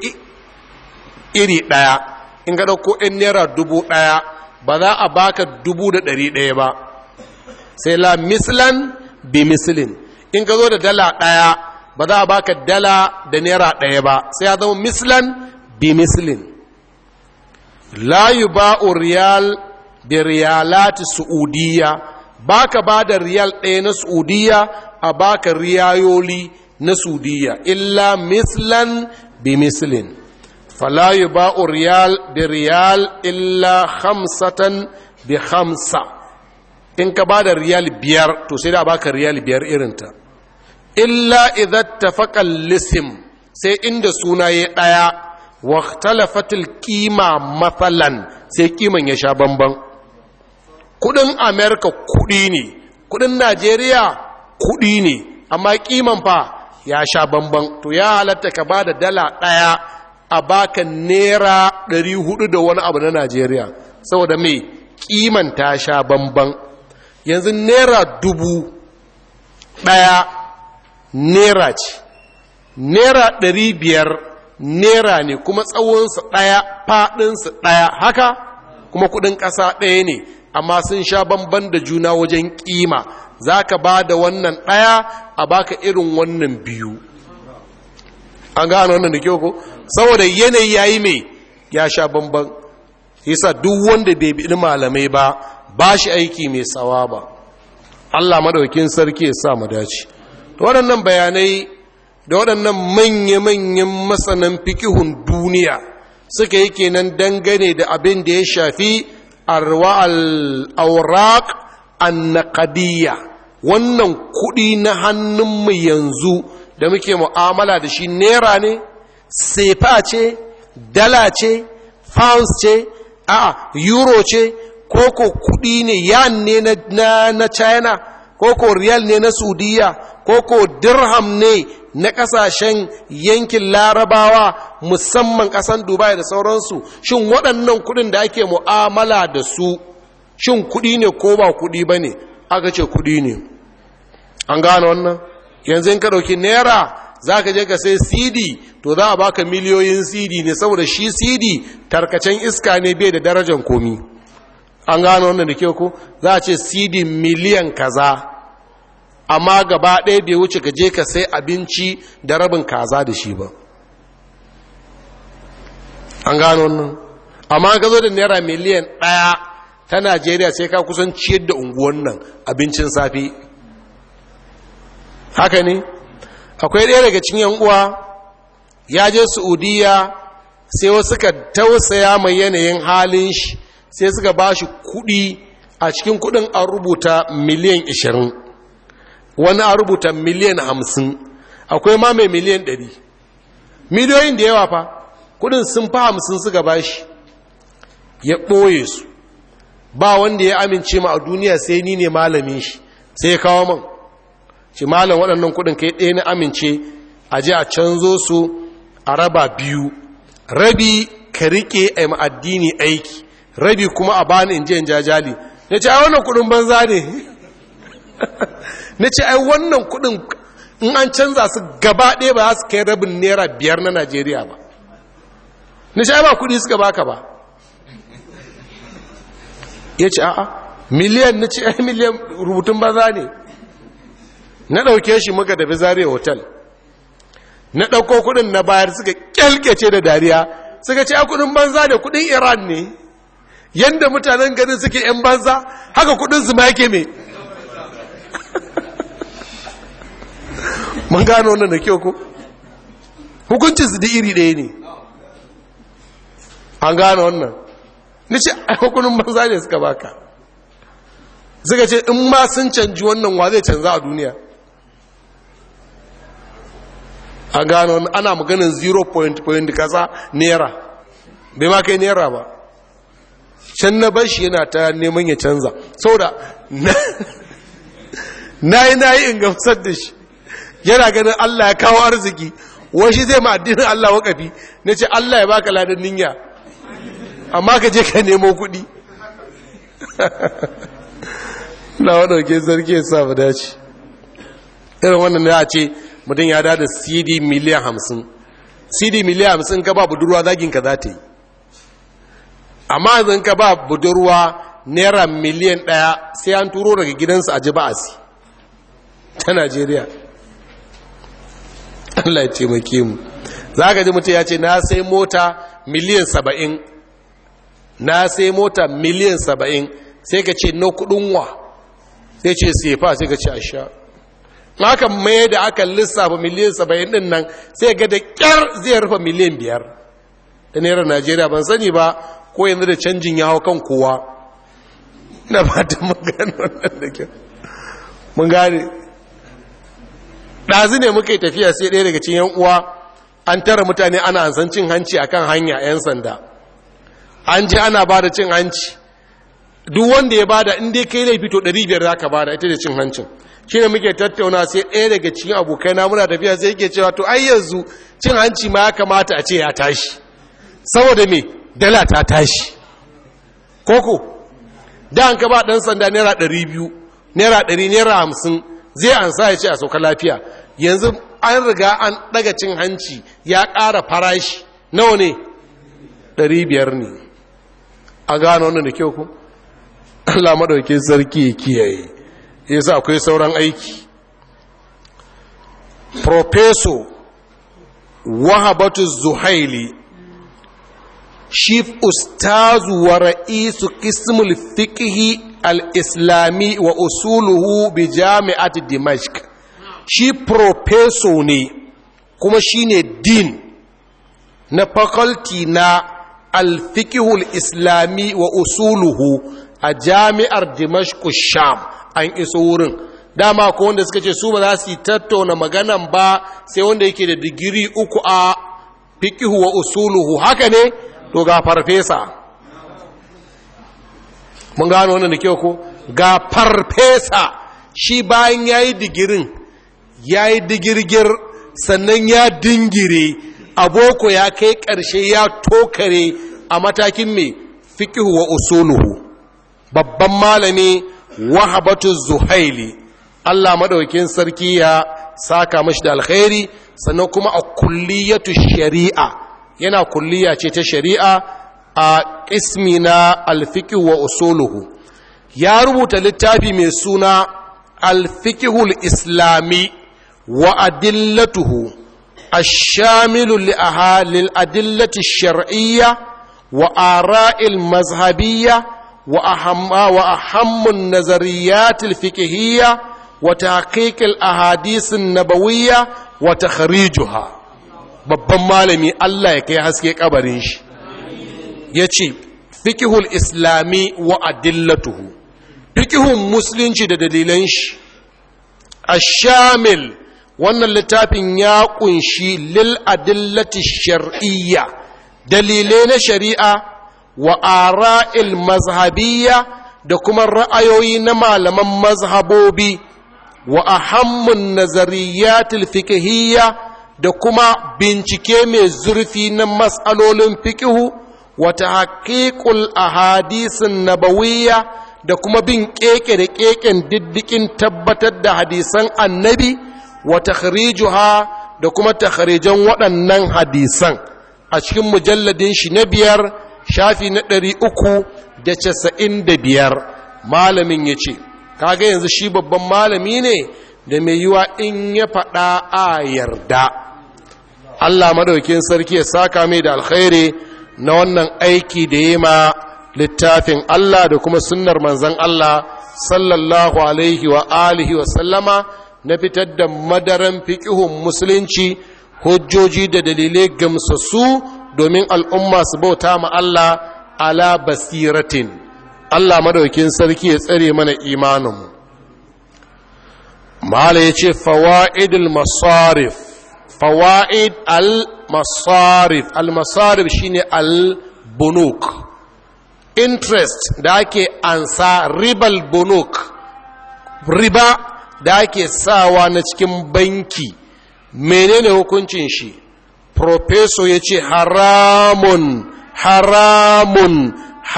iri ɗaya. In ka ɗauko ɗin naira 1000 ba za a baka 100 ba, sai la mislan bi mislin. In ka zo da dala ɗaya ba za a baka dala da naira 1 ba, sai ya zama mislan bi mislin. La yuba'u riyal bi riyalati su'udiyya, baka ba da riyal 1 na su'udiyya a baka riyayoli na su'udiyya, illa mislan bi mislin. Fala yuba'u riyal bi riyal illa 5 bi 5. In ka ba da riyal 5 to sai da baka riyal 5 irinta. Illa idza tafaqa lisim, sai inda suna ya daya, wa ikhtalafatil qima mathalan, sai kiman ya sha bamban. Kudin America kudi ne, kudin Najeriya kudi ne, amma kiman fa ya sha bamban. To ya halatta ka ba da dala 1 a baka naira 400 da wani abu na Najeriya, saboda me kiman ta sha bamban. Yanzu naira 1000 naira ce, naira 500 naira ne, kuma tsawonsu ɗaya, faɗinsu ɗaya, haka kuma kuɗin ƙasa ɗaya ne, amma sun sha bamban da juna wajen ƙima. Za ka ba da wannan ɗaya a baka irin wannan 2. An gano wannan da kyau ko? Saboda yanayi yayi mai ya sha bamban. Yasa duk wanda bai bi malamai ba shi aiki mai tsawa ba. Allah madaukin sarki ya sa mu dace. To waɗannan bayanai da waɗannan manya-manyan masanan fikihun duniya suka yi kenan dangane da abin da ya shafi al-awraq an-naqdiyya, wannan kuɗi na hannunmu yanzu da muke mu'amala da shi, naira ne, sefa ce, dala ce, pounds ce, euro ce, koko kuɗi ne, yan ne na China, ko ko riyal ne na Saudiya ko ko dirham ne na kasashen yankin Larabawa musamman kasan Dubai da sauransu, shin waɗannan kuɗin da ake mu'amala da su shin kuɗi ne ko ba kuɗi bane? Aka ce kuɗi ne. An gane wannan? Yanzu in ka ɗauki naira za ka je ka sai CD, to za a baka miliyoyin CD ne, saboda shi CD tarkacen iska ne bai da darajar komi. An gano wannan da kyau ko? Za a ce CD miliyan kaza, amma gaba ɗaya bai wuce ka je ka sai abinci da rabin kaza da shi ba. An gano wannan? Amma ka zo da naira miliyan 1 ta Najeriya sai ka kusan ciyar da unguwan nan abincin safe. Haka ne? Akwai ɗaya daga cikin yan uwa ya je Saudiya, sai wasu suka tausaya mai yanayin halin shi, sai suka ba shi kuɗi, a cikin kuɗin an rubuta miliyan 20, wani an rubuta miliyan 50, akwai ma mai miliyan 100, miliyoyin da yawa fa. Kuɗin sun fa 50 suka ba shi, ya ɓoye su, ba wanda ya amince ma a duniya sai ni ne malamin shi, sai ya kawo man ce malam waɗannan kuɗin kai ɗaya na amince a je a canzo su a raba biyu, rabi ka riƙe a addini aiki, rabi kuma a bani in je in jajali. Na ce ai wannan kuɗin banza ne. Na ce ai wannan kuɗin in an canza su gaba ɗaya ba za su kai rabin naira 5 na Najeriya ba. Na ce ai ba kuɗi suka baka ba. Ya ce a'a miliyan. Na ce ai miliyan rubutun banza ne. Na ɗauke shi muka tafi Zaria hotel, na ɗauko kuɗin na bayar, suka kyalkece da dariya, suka ce a kuɗin banza da kuɗin Iran ne, yadda mutanen garin suke ‘yan banza haka kuɗin su ma yake me. Mun gano wannan da kyau ko? Hukuncin su da iri ɗaya ne. An gano wannan. Ni ce a kuɗin banza ne suka baka. Suka ce in ma sun canji wannan wa zai canza a duniya. A gano ana maganin 0.point kaza naira, bai ma kai naira ba. Can na bashi yana ta neman ya canza, saboda na yi in gamsar da shi, yana ganin Allah ya kawo arziki, washi zai ma addinin Allah wakafi. Na ce Allah ya baka ladan ninya, amma ka je ka nemo kuɗi. Na waɗauke sarki ya sa mu dace. Irin wannan ya ce mutum ya da CD miliyan 50. CD miliyan 50 ka ba budurwa zaginka za ta yi. Amma zan ka ba budurwa naira miliyan 1 sai an turo daga gidansu a ji ba'asi ta Najeriya. Allah ya taimake mu. Za ka ji mutum ya ce na sai mota miliyan 70. Na sai mota miliyan 70, sai ka ce na kudin wa, sai ce sefa, sai ka ce a sha. Haka mai da aka lissafa miliyan 70 din nan, sai ga da kyar zai rufe miliyan 5 da naira Najeriya. Ban sani ba ko yanzu da canjin ya hau kan kowa. Ina ba ta magana wannan da kyau. Mun gane ɗazu ne muka yi tafiya, sai ɗaya daga cikin yan uwa an tara mutane ana ansan cin hanci akan hanya, 'yan sanda an ji ana ba da cin hanci. Duk wanda ya bada in dai kai laifi to 500 za ka bada, ita da cin hancin. Shi ne muke tattauna, sai ɗaya daga cikin abokaina muna tafiya sai yake cewa to ai yanzu cin hanci ma ya kamata a ce ya tashi, saboda me dala ta tashi. Koko da an ka ba ɗan sanda naira 200, naira 100, naira 50 zai ansa ya ce a sauka lafiya. Yanzu an riga an ɗaga cin hanci ya ƙara farashi, nawa ne? 500 ne. A gano wannan da kyau ku? Allah maɗauki sarki ya kiyaye, yasa akwai sauran aiki. Professor Wahabatu Zuhaili, Chief Ustazu wa Ra'isu Qismul Fiqhi Al-Islami wa Usuluhu bi Jami'at Dimashq. Shi professor ne kuma shine dean na faculty na Al-Fiqhul Islami wa Usuluhu a jami'ar Dimashq Sham. An iso wurin. Dama ko wanda suka ce su ba za su yi tattauna maganan ba sai wanda yake da digiri 3 a fiqhu wa usuluhu. Haka ne? To ga farfesa. Mun gano wannan da kyau ko? Ga farfesa shi bayan yayi digirin yayi digirgir sannan ya dingire aboko ya kai ƙarshe ya tokare a matakin mai fiqhu wa usuluhu. Babban malami Wahabatu Zuhaili, Allah madaukakin sarki ya saka mashi da alkhairi, sannan kuma a kulliyatu shari'a, yana kulliya ce ta shari'a a ismi na alfiqhu wa usuluhu. Ya rubuta littafi mai suna alfiqhul islami wa adillatuhu الشامل للأدلة الشرعية وآراء المذهبية وأهم النظريات الفقهية وتحقيق الأحاديث النبوية وتخريجها. babban malami Allah ya kai haske kabarin shi yace fiqhul islami wa adillatuhu, fiqhun musulunci da dalilan shi. ash-shamil, wannan littafin ya kunshi lil adillati shar'iyya, dalilai na shari'a, wa ara'il mazhabiyya, da kuma ra'ayoyi na malaman mazhabobi, wa ahammun nazariyatil fiqhiyya, da kuma bincike mai zurfi na mas'alolin fiqhu, wa tahqiqul ahadisin nabawiyya, da kuma bin keke da keken diddikin tabbatar da hadisan annabi, wa takhrijuha, da kuma takhrijan waɗannan hadisan a cikin mujalladin shi na 5 shafi na 395. malamin yace kaga yanzu shi babban malami ne da mai yiwa in ya faɗa a yarda. Allah madaukakin sarki ya saka mai da alkhairi na wannan aiki da yayi ma littafin Allah da kuma sunnar manzon Allah sallallahu alaihi wa alihi wa sallama, na fitar da madaran fiƙihun musulunci, hujjoji da dalilai gamsassu domin al'umma su bauta ma Allah ala basiratin. Allah madaukin sarki ya tsare mana imaninmu. Mala ya ce fawa'idul masarif, fawa'id al-masarif, al-masarif shine al-bunuk, interest da ake ansa, ribal bunuk, riba da ake sawa na cikin banki, menene hukuncin shi? Profeso ya ce haramun, haramun,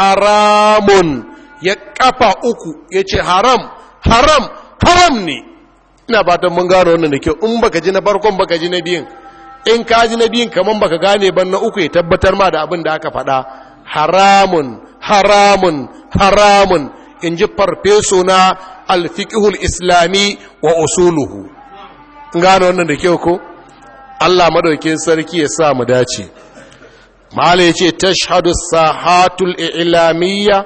haramun, ya kafa uku ya ce haram, haram, haram ne. Ina fatan mun gano wannan da kyau. In baka ji na farkon baka ji na biyun, in ka ji na biyun kaman baka gane ban na uku ya tabbatar ma da abin da aka faɗa. Haramun, haramun, haramun, in ji farfeso na alfiqhul islami wa usuluhu. Gano wannan da kyau ko? Allah madaukakin sarki ya sa mu dace. Mala yace tashhadu sahatul i'lamiyya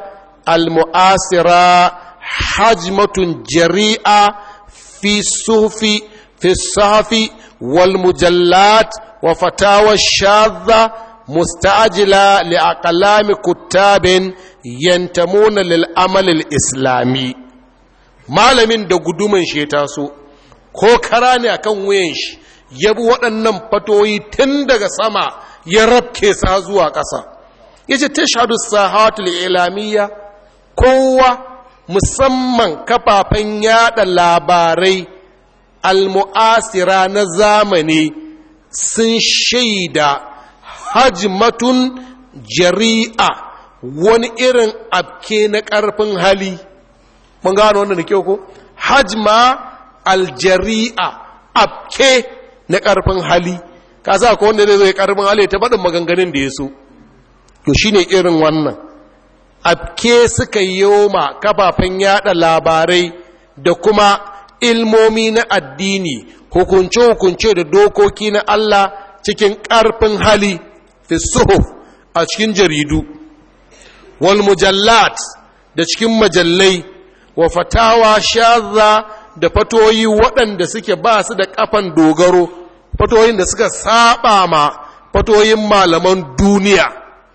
al-mu'asira hajmatun jari'a fi sufi fi sahafi wal mujallat wa fatawa shadha musta'jila li aqlami kuttabin yantamuna lil amal al-islami. Malamin da guduman shi ya taso ko kara ne akan wuyan shi, ya bi waɗannan fatoyi tun daga sama ya rabke sa zuwa ƙasa. Ya ce tashhadu sahatul ilamiyya, kowa musamman kafafen yada labarai almu'asira na zamani sun shaida hajmatun jari'a, wani irin abke na ƙarfin hali. Mun gano wannan da kyau ko? Hajma aljari'a, abke na ƙarfin hali. Ka sa ko wanda zai ƙarfin hali ta faɗin maganganun da ya so. To shi ne irin wannan. Abke suka yi ma kafafen yada labarai da kuma ilmomi na addini, hukunce-hukunce da dokoki na Allah cikin ƙarfin hali, fi suhuf, a cikin jaridu, wal mujallat, da cikin majallai, wa fatawa shadha, da fatoyi waɗanda suke ba su da ƙafan dogaro, fatoyin da suka saba ma fatoyin malaman duniya,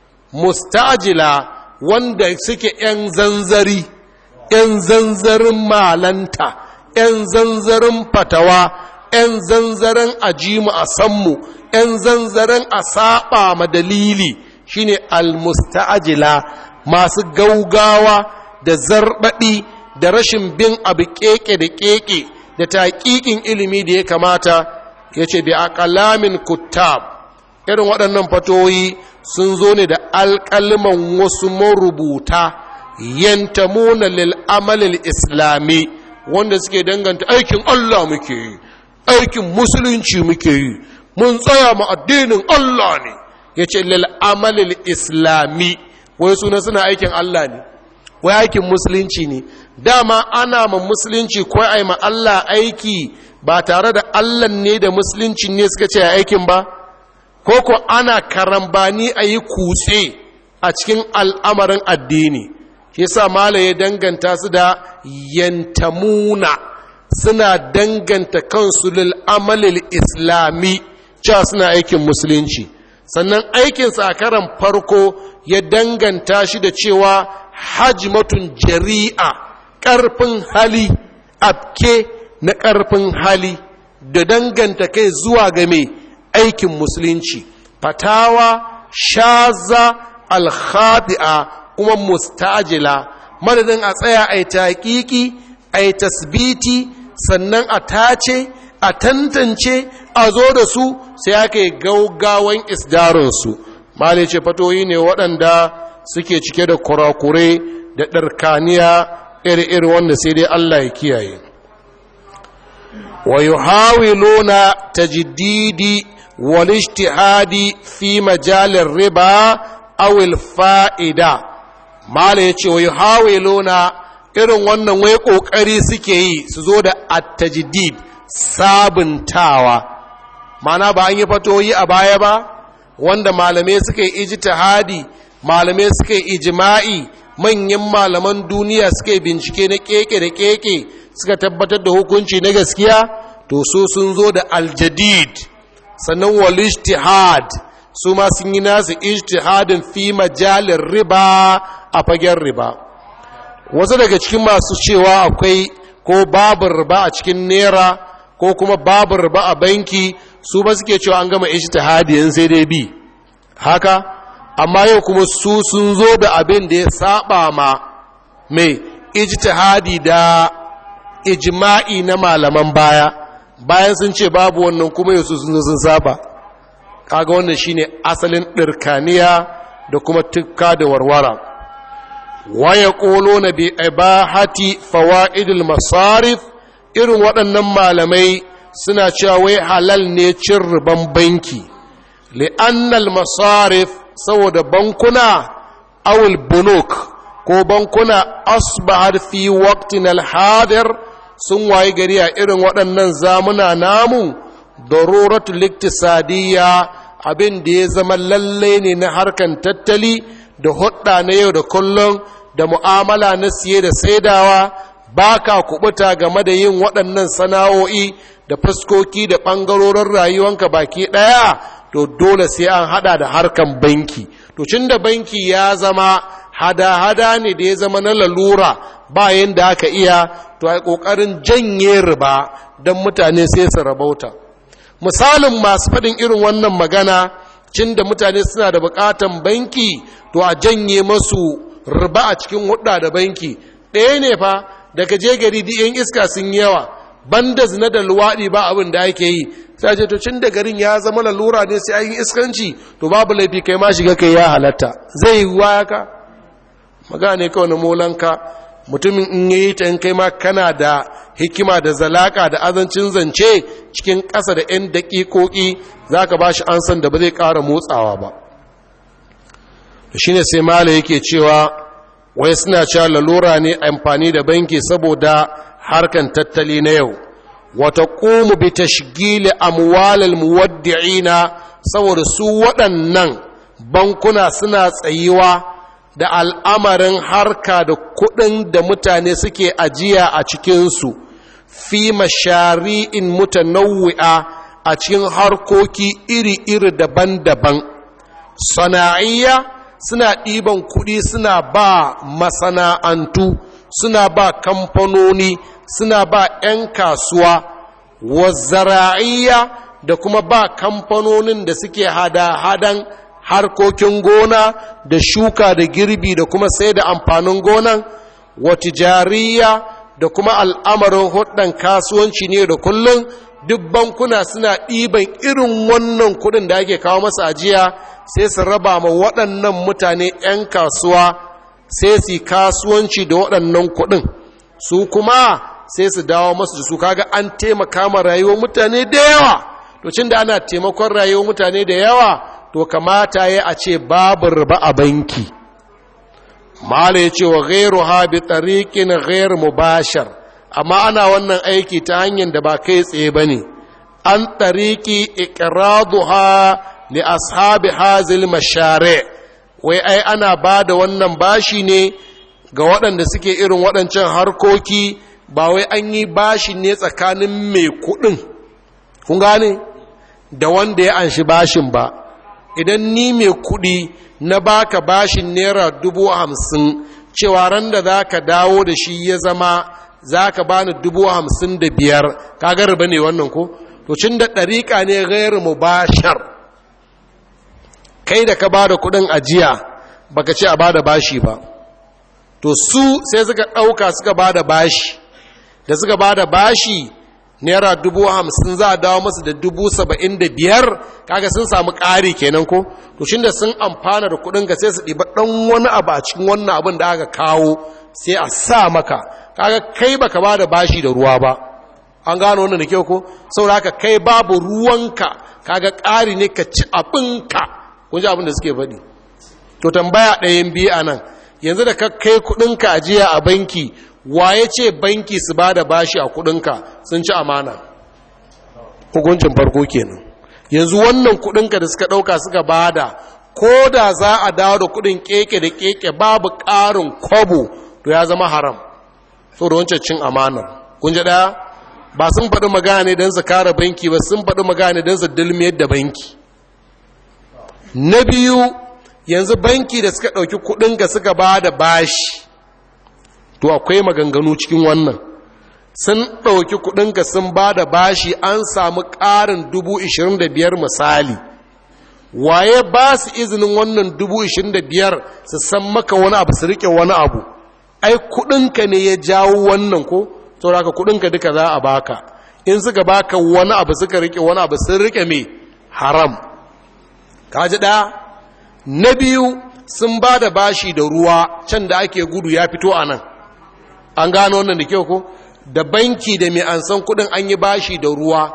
musta'jila, wanda suke ‘yan zanzari, ‘yan zanzarin malanta, ‘yan zanzarin fatawa, ‘yan zanzarin ajimu a sanmu, ‘yan zanzarin a saba ma dalili, shine al-musta'jila, masu gaugawa da zarbaɗi da rashin bin abu keke da keke da taƙiƙin ilimi da ya kamata, ya ce bi aqlamin kuttab, irin waɗannan fatoyi sun zo ne da alƙalman wasu marubuta yantamuna lil amalil islami, wanda suke danganta aikin Allah muke yi, aikin musulunci muke yi, mun tsaya ma addinin Allah ne. Ya ce lil amalil islami, wai suna aikin Allah ne, wai aikin musulunci ne. Dama ana ma musulunci ko ai ma Allah aiki ba tare da Allah ne da musulunci ne suka ce aikin ba, ko ko ana karambani a yi kutse a cikin al'amarin addini. Shi yasa malai ya danganta su da yantamuna, suna danganta kansu lil amalil islami, cewa suna aikin musulunci. Sannan aikinsa a karan farko ya danganta shi da cewa hajmatun jari'a, ƙarfin hali, abke na ƙarfin hali, da danganta kai zuwa ga mai aikin musulunci. Fatawa shaza alkhadi'a kuma mustajila, madadin a tsaya a yi taƙiƙi, a yi tasbiti, sannan a tace, a tantance, a zo da su, sai aka yi gaugawan isdarinsu. Malai ce fatoyi ne waɗanda suke cike da kurakure da ɗarkaniya iri-iri, wanda sai dai Allah ya kiyaye. Wa yuhawiluna tajdidi wal ijtihadi fi majalir riba aw al fa'ida. Mala yace wa yuhawiluna, irin wannan wai kokari suke yi su zo da at-tajdid, sabuntawa. Mana ba an yi fatoyi a baya ba, wanda malamai suka yi ijtihadi, malamai suka yi ijma'i, manyan malaman duniya suka yi bincike na keke da keke suka tabbatar da hukunci na gaskiya, to so sun zo da aljadid. Sannan wal ijtihad, su ma sun yi nasu ijtihadin fi majalin riba, a fagen riba. Wasu daga cikin masu cewa akwai ko babu riba a cikin naira ko kuma babu riba a banki, su ba suke cewa an gama ijtihadi yan sai dai bi haka. Amma yau kuma su sun zo da abin da ya saba ma mai ijtihadi da ijma'i na malaman baya, bayan sun ce babu wannan, kuma yau sun saba. Kaga wannan shine asalin ɗirkaniya da kuma tukka da warwara. Waya ƙolo na bi ibahati fawa'idul masarif, irin waɗannan malamai suna cewa wai halal ne cin riban banki, li'annal masarif, saboda bankuna awul bunuk ko bankuna asbahar fi waqtin al-hadir, sun waye gari a irin waɗannan zamuna namu daruratul iktisadiyya, abin da ya zama lalle ne na harkan tattali da hudda na yau da kullum da mu'amala na siye da saidawa. Baka kubuta game da yin waɗannan sana'o'i da fuskoki da ɓangarorin rayuwanka baki ɗaya, to dole sai an hada da harkan banki. To cin da banki ya zama hada-hada ne da ya zama na lalura bayan da aka iya, to a ƙoƙarin janye riba don mutane sai su rabauta. Misalin masu faɗin irin wannan magana, cin da mutane suna da buƙatan banki, to a janye masu riba a cikin hudda da banki. Ɗaya ne fa, daga je gari di yan iska sun yawa, banda zina da luwaɗi ba abin da ake yi, sai ce to cin da garin ya zama lalura ne sai an yi iskanci, to babu laifi kai ma shiga kai ya halatta. Zai yi waka magana ne kawai na molanka. Mutumin in yi ta in kai ma kana da hikima da zalaka da azancin zance, cikin ƙasa da 'yan daƙiƙoƙi za ka ba shi ansan da ba zai ƙara motsawa ba. Shi ne sai mala yake cewa wai suna cewa lalura ne amfani da banki saboda harkan tattali na yau. Wata ƙumu bi tashgili amwalal muwaddi'ina, saboda su waɗannan bankuna suna tsayiwa da al'amarin harka da kuɗin da mutane suke ajiya a cikinsu, fi mashari'in mutanawwi'a, a cikin harkoki iri-iri daban-daban. Sana'iyya, suna ɗiban kuɗi suna ba masana'antu, suna ba kamfanoni, suna ba ‘yan kasuwa, wa zara'iyya, da kuma ba kamfanonin da suke hada-hadan harkokin gona da shuka da girbi da kuma sai da amfanin gonan, wa tijariya da kuma al'amarin hudun kasuwanci ne da kullum, duk bankuna suna ɗiban irin wannan kuɗin da ake kawo masa ajiya sai su raba ma waɗannan mutane 'yan kasuwa sai su kasuwanci da waɗannan kuɗin, su kuma sai su dawo masu da su. Kaga an taimaka ma rayuwar mutane da yawa. To cin da ana taimakon rayuwar mutane da yawa, to kamata ya a ce babu riba a banki. Mala ya ce wa ghairu ha bi tariqin ghair mubashar, amma ana wannan aiki ta hanyar da ba kai tsaye bane, an tariqi iqraduha li ashabi hazil mashari', wai ai ana bada wannan bashi ne ga waɗanda suke irin waɗancan harkoki, ba wai an yi bashi ne tsakanin mai kuɗin, kun gane, da wanda ya anshi bashin ba. Idan ni mai kuɗi na baka bashin naira 50,000 cewa ran da za ka dawo da shi ya zama za ka bani 55,000, kaga riba ne wannan ko? To cin da ɗariƙa ne gairu mubashar, kai da ka ba da kuɗin ajiya baka ce a ba da bashi ba, to su sai suka ɗauka suka ba da bashi, da suka ba da bashi naira 50,000 za a dawo masu da 75,000, kaga sun samu ƙari kenan ko? To shi da sun amfana da kuɗin ka sai su ɗiba ɗan wani abu a cikin wannan abin da aka kawo sai a sa maka, kaga kai baka ba da bashi da ruwa ba, an gano wannan da kyau ko? saboda haka kai babu ruwanka, kaga ƙari ne ka ci abinka. kun ji abin da suke faɗi. To tambaya ɗayan biyu a nan, yanzu da ka kai kuɗinka ajiya a banki, waye ce banki su ba da bashi a kudinka? Sun ci amana. Hukuncin farko kenan. Yanzu wannan kudinka da suka dauka suka bada, ko da za a dawo da kudin keke da keke babu ƙarin kwabo, to ya zama haram. So da wancan cin amanar. Kun ji daya? Ba sun faɗi magana ne don su kare banki ba, sun faɗi magana ne don su dulmiyar da banki. Na biyu, yanzu banki da suka ɗauki kudinka suka bada bashi, to akwai maganganu cikin wannan. Sun ɗauki kuɗinka sun ba da bashi, an samu ƙarin 25,000 misali. Waye ba su izinin wannan 25,000 su san maka wani abu su riƙe wani abu? Ai kuɗinka ne ya jawo wannan ko? Saboda haka kuɗinka duka za a baka. In suka baka wani abu suka riƙe wani abu sun riƙe me? Haram. Kaji ɗaya? Na biyu, sun ba da bashi da ruwa, can da ake gudu ya fito a nan. An gano wannan da kyau ko? Da banki da mai an san kudin an yi bashi da ruwa.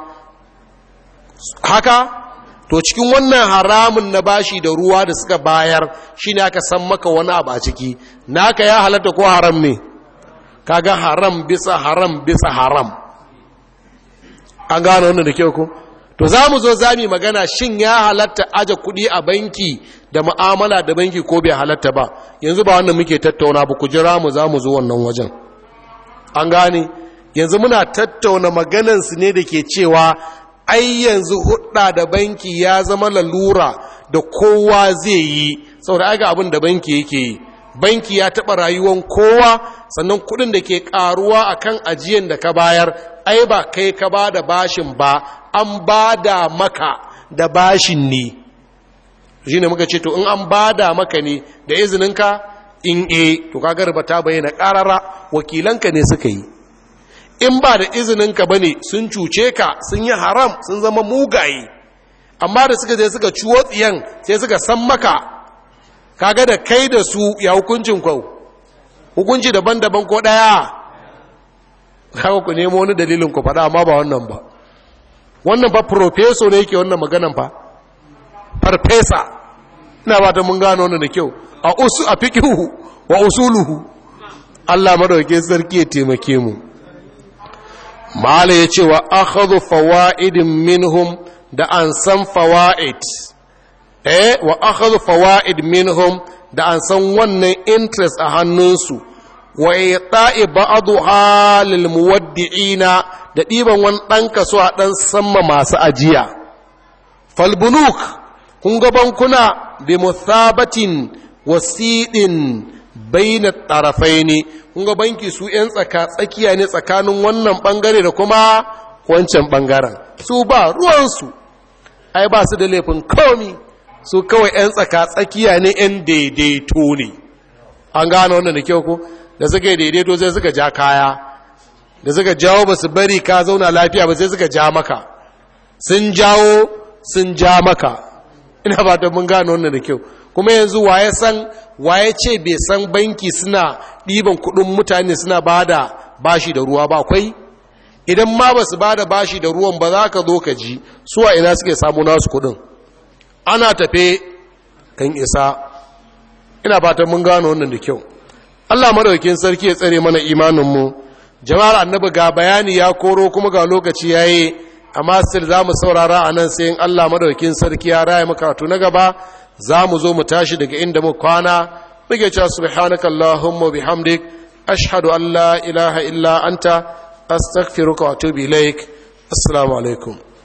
Haka? To cikin wannan haramun na bashi da ruwa da suka bayar, shine aka san maka wani abu a ciki. Naka ya halatta ko haram ne? Kaga haram bisa haram bisa haram. An gano wannan da kyau ko? To za mu zo za mu magana shin ya halatta aje kuɗi a banki da mu'amala da banki ko bai halatta ba. Yanzu ba wannan muke tattauna ba, ku jira mu za mu zo wannan wajen. An gane? Yanzu muna tattauna maganansu ne da ke cewa ai yanzu hudda da banki ya zama lalura da kowa zai yi, saboda aga abin da banki yake yi. Banki ya taɓa rayuwan kowa, sannan kuɗin da ke ƙaruwa akan ajiyan da ka bayar, ai ba kai ka ba da bashin ba, an ba da maka da bashin ne. Shi ne muka ce, to in an ba da maka ne da izininka, in to kaga riba ta bayyana ƙarara, wakilanka ne suka yi. In ba da izininka ba ne sun cuce ka, sun yi haram, sun zama mugaye. Amma da suka je suka ciwo tsiyan sai suka san maka, kaga da kai da su ya hukuncin kwau, hukunci daban-daban ko ɗaya. Kaga ku nemo wani dalilin ku faɗa, amma ba wannan ba. Wannan fa profeso ne yake wannan maganan fa, farfesa. Ina ba ta mun gano wannan da kyau, a fiqhu wa usuluhu. Allah madaukakin sarki ya taimake mu. Mala ya ce wa akhadhu fawaidin minhum, da an san fawaid. Wa akhadhu fawaid minhum, da an san wannan interest a hannunsu. Wa ita'i ba'dha lil muwaddi'ina, da diban wani dan kaso a dan samma masu ajiya. Fal bunuk, kun ga bankuna bi muthabatin wasidin bayna tarafaini, kun ga banki su yan tsakiya ne tsakanin wannan bangare da kuma wancan bangaren. Su ba ruwansu, ai ba su da laifin komi, su kawai yan tsakiya ne, yan daidaito ne. An gano wannan da kyau ko? da suka yi daidaito sai suka ja kaya da suka jawo ba su bari ka zauna lafiya ba sai suka ja maka sun jawo sun ja maka ina ba ta mun gano wannan da kyau kuma yanzu waye ce bai san banki suna ɗiban kuɗin mutane suna ba da bashi da ruwa ba akwai idan ma ba su ba da bashi da ruwan ba za ka zo ka ji suwa ina suke samu nasu kuɗin ana tafe kan isa ina fatan mun gano wannan da kyau Allah madaukakin sarki ya tsare mana imaninmu jama'ar annabi ga bayani ya koro kuma ga lokaci yayi amma still zamu saurara anan sai in Allah madaukakin sarki ya raya maka to na gaba zamu zo mu tashi daga inda mu kwana muke cewa subhanakallahumma bihamdik ashhadu an la ilaha illa anta astaghfiruka wa atubu ilaik assalamu alaikum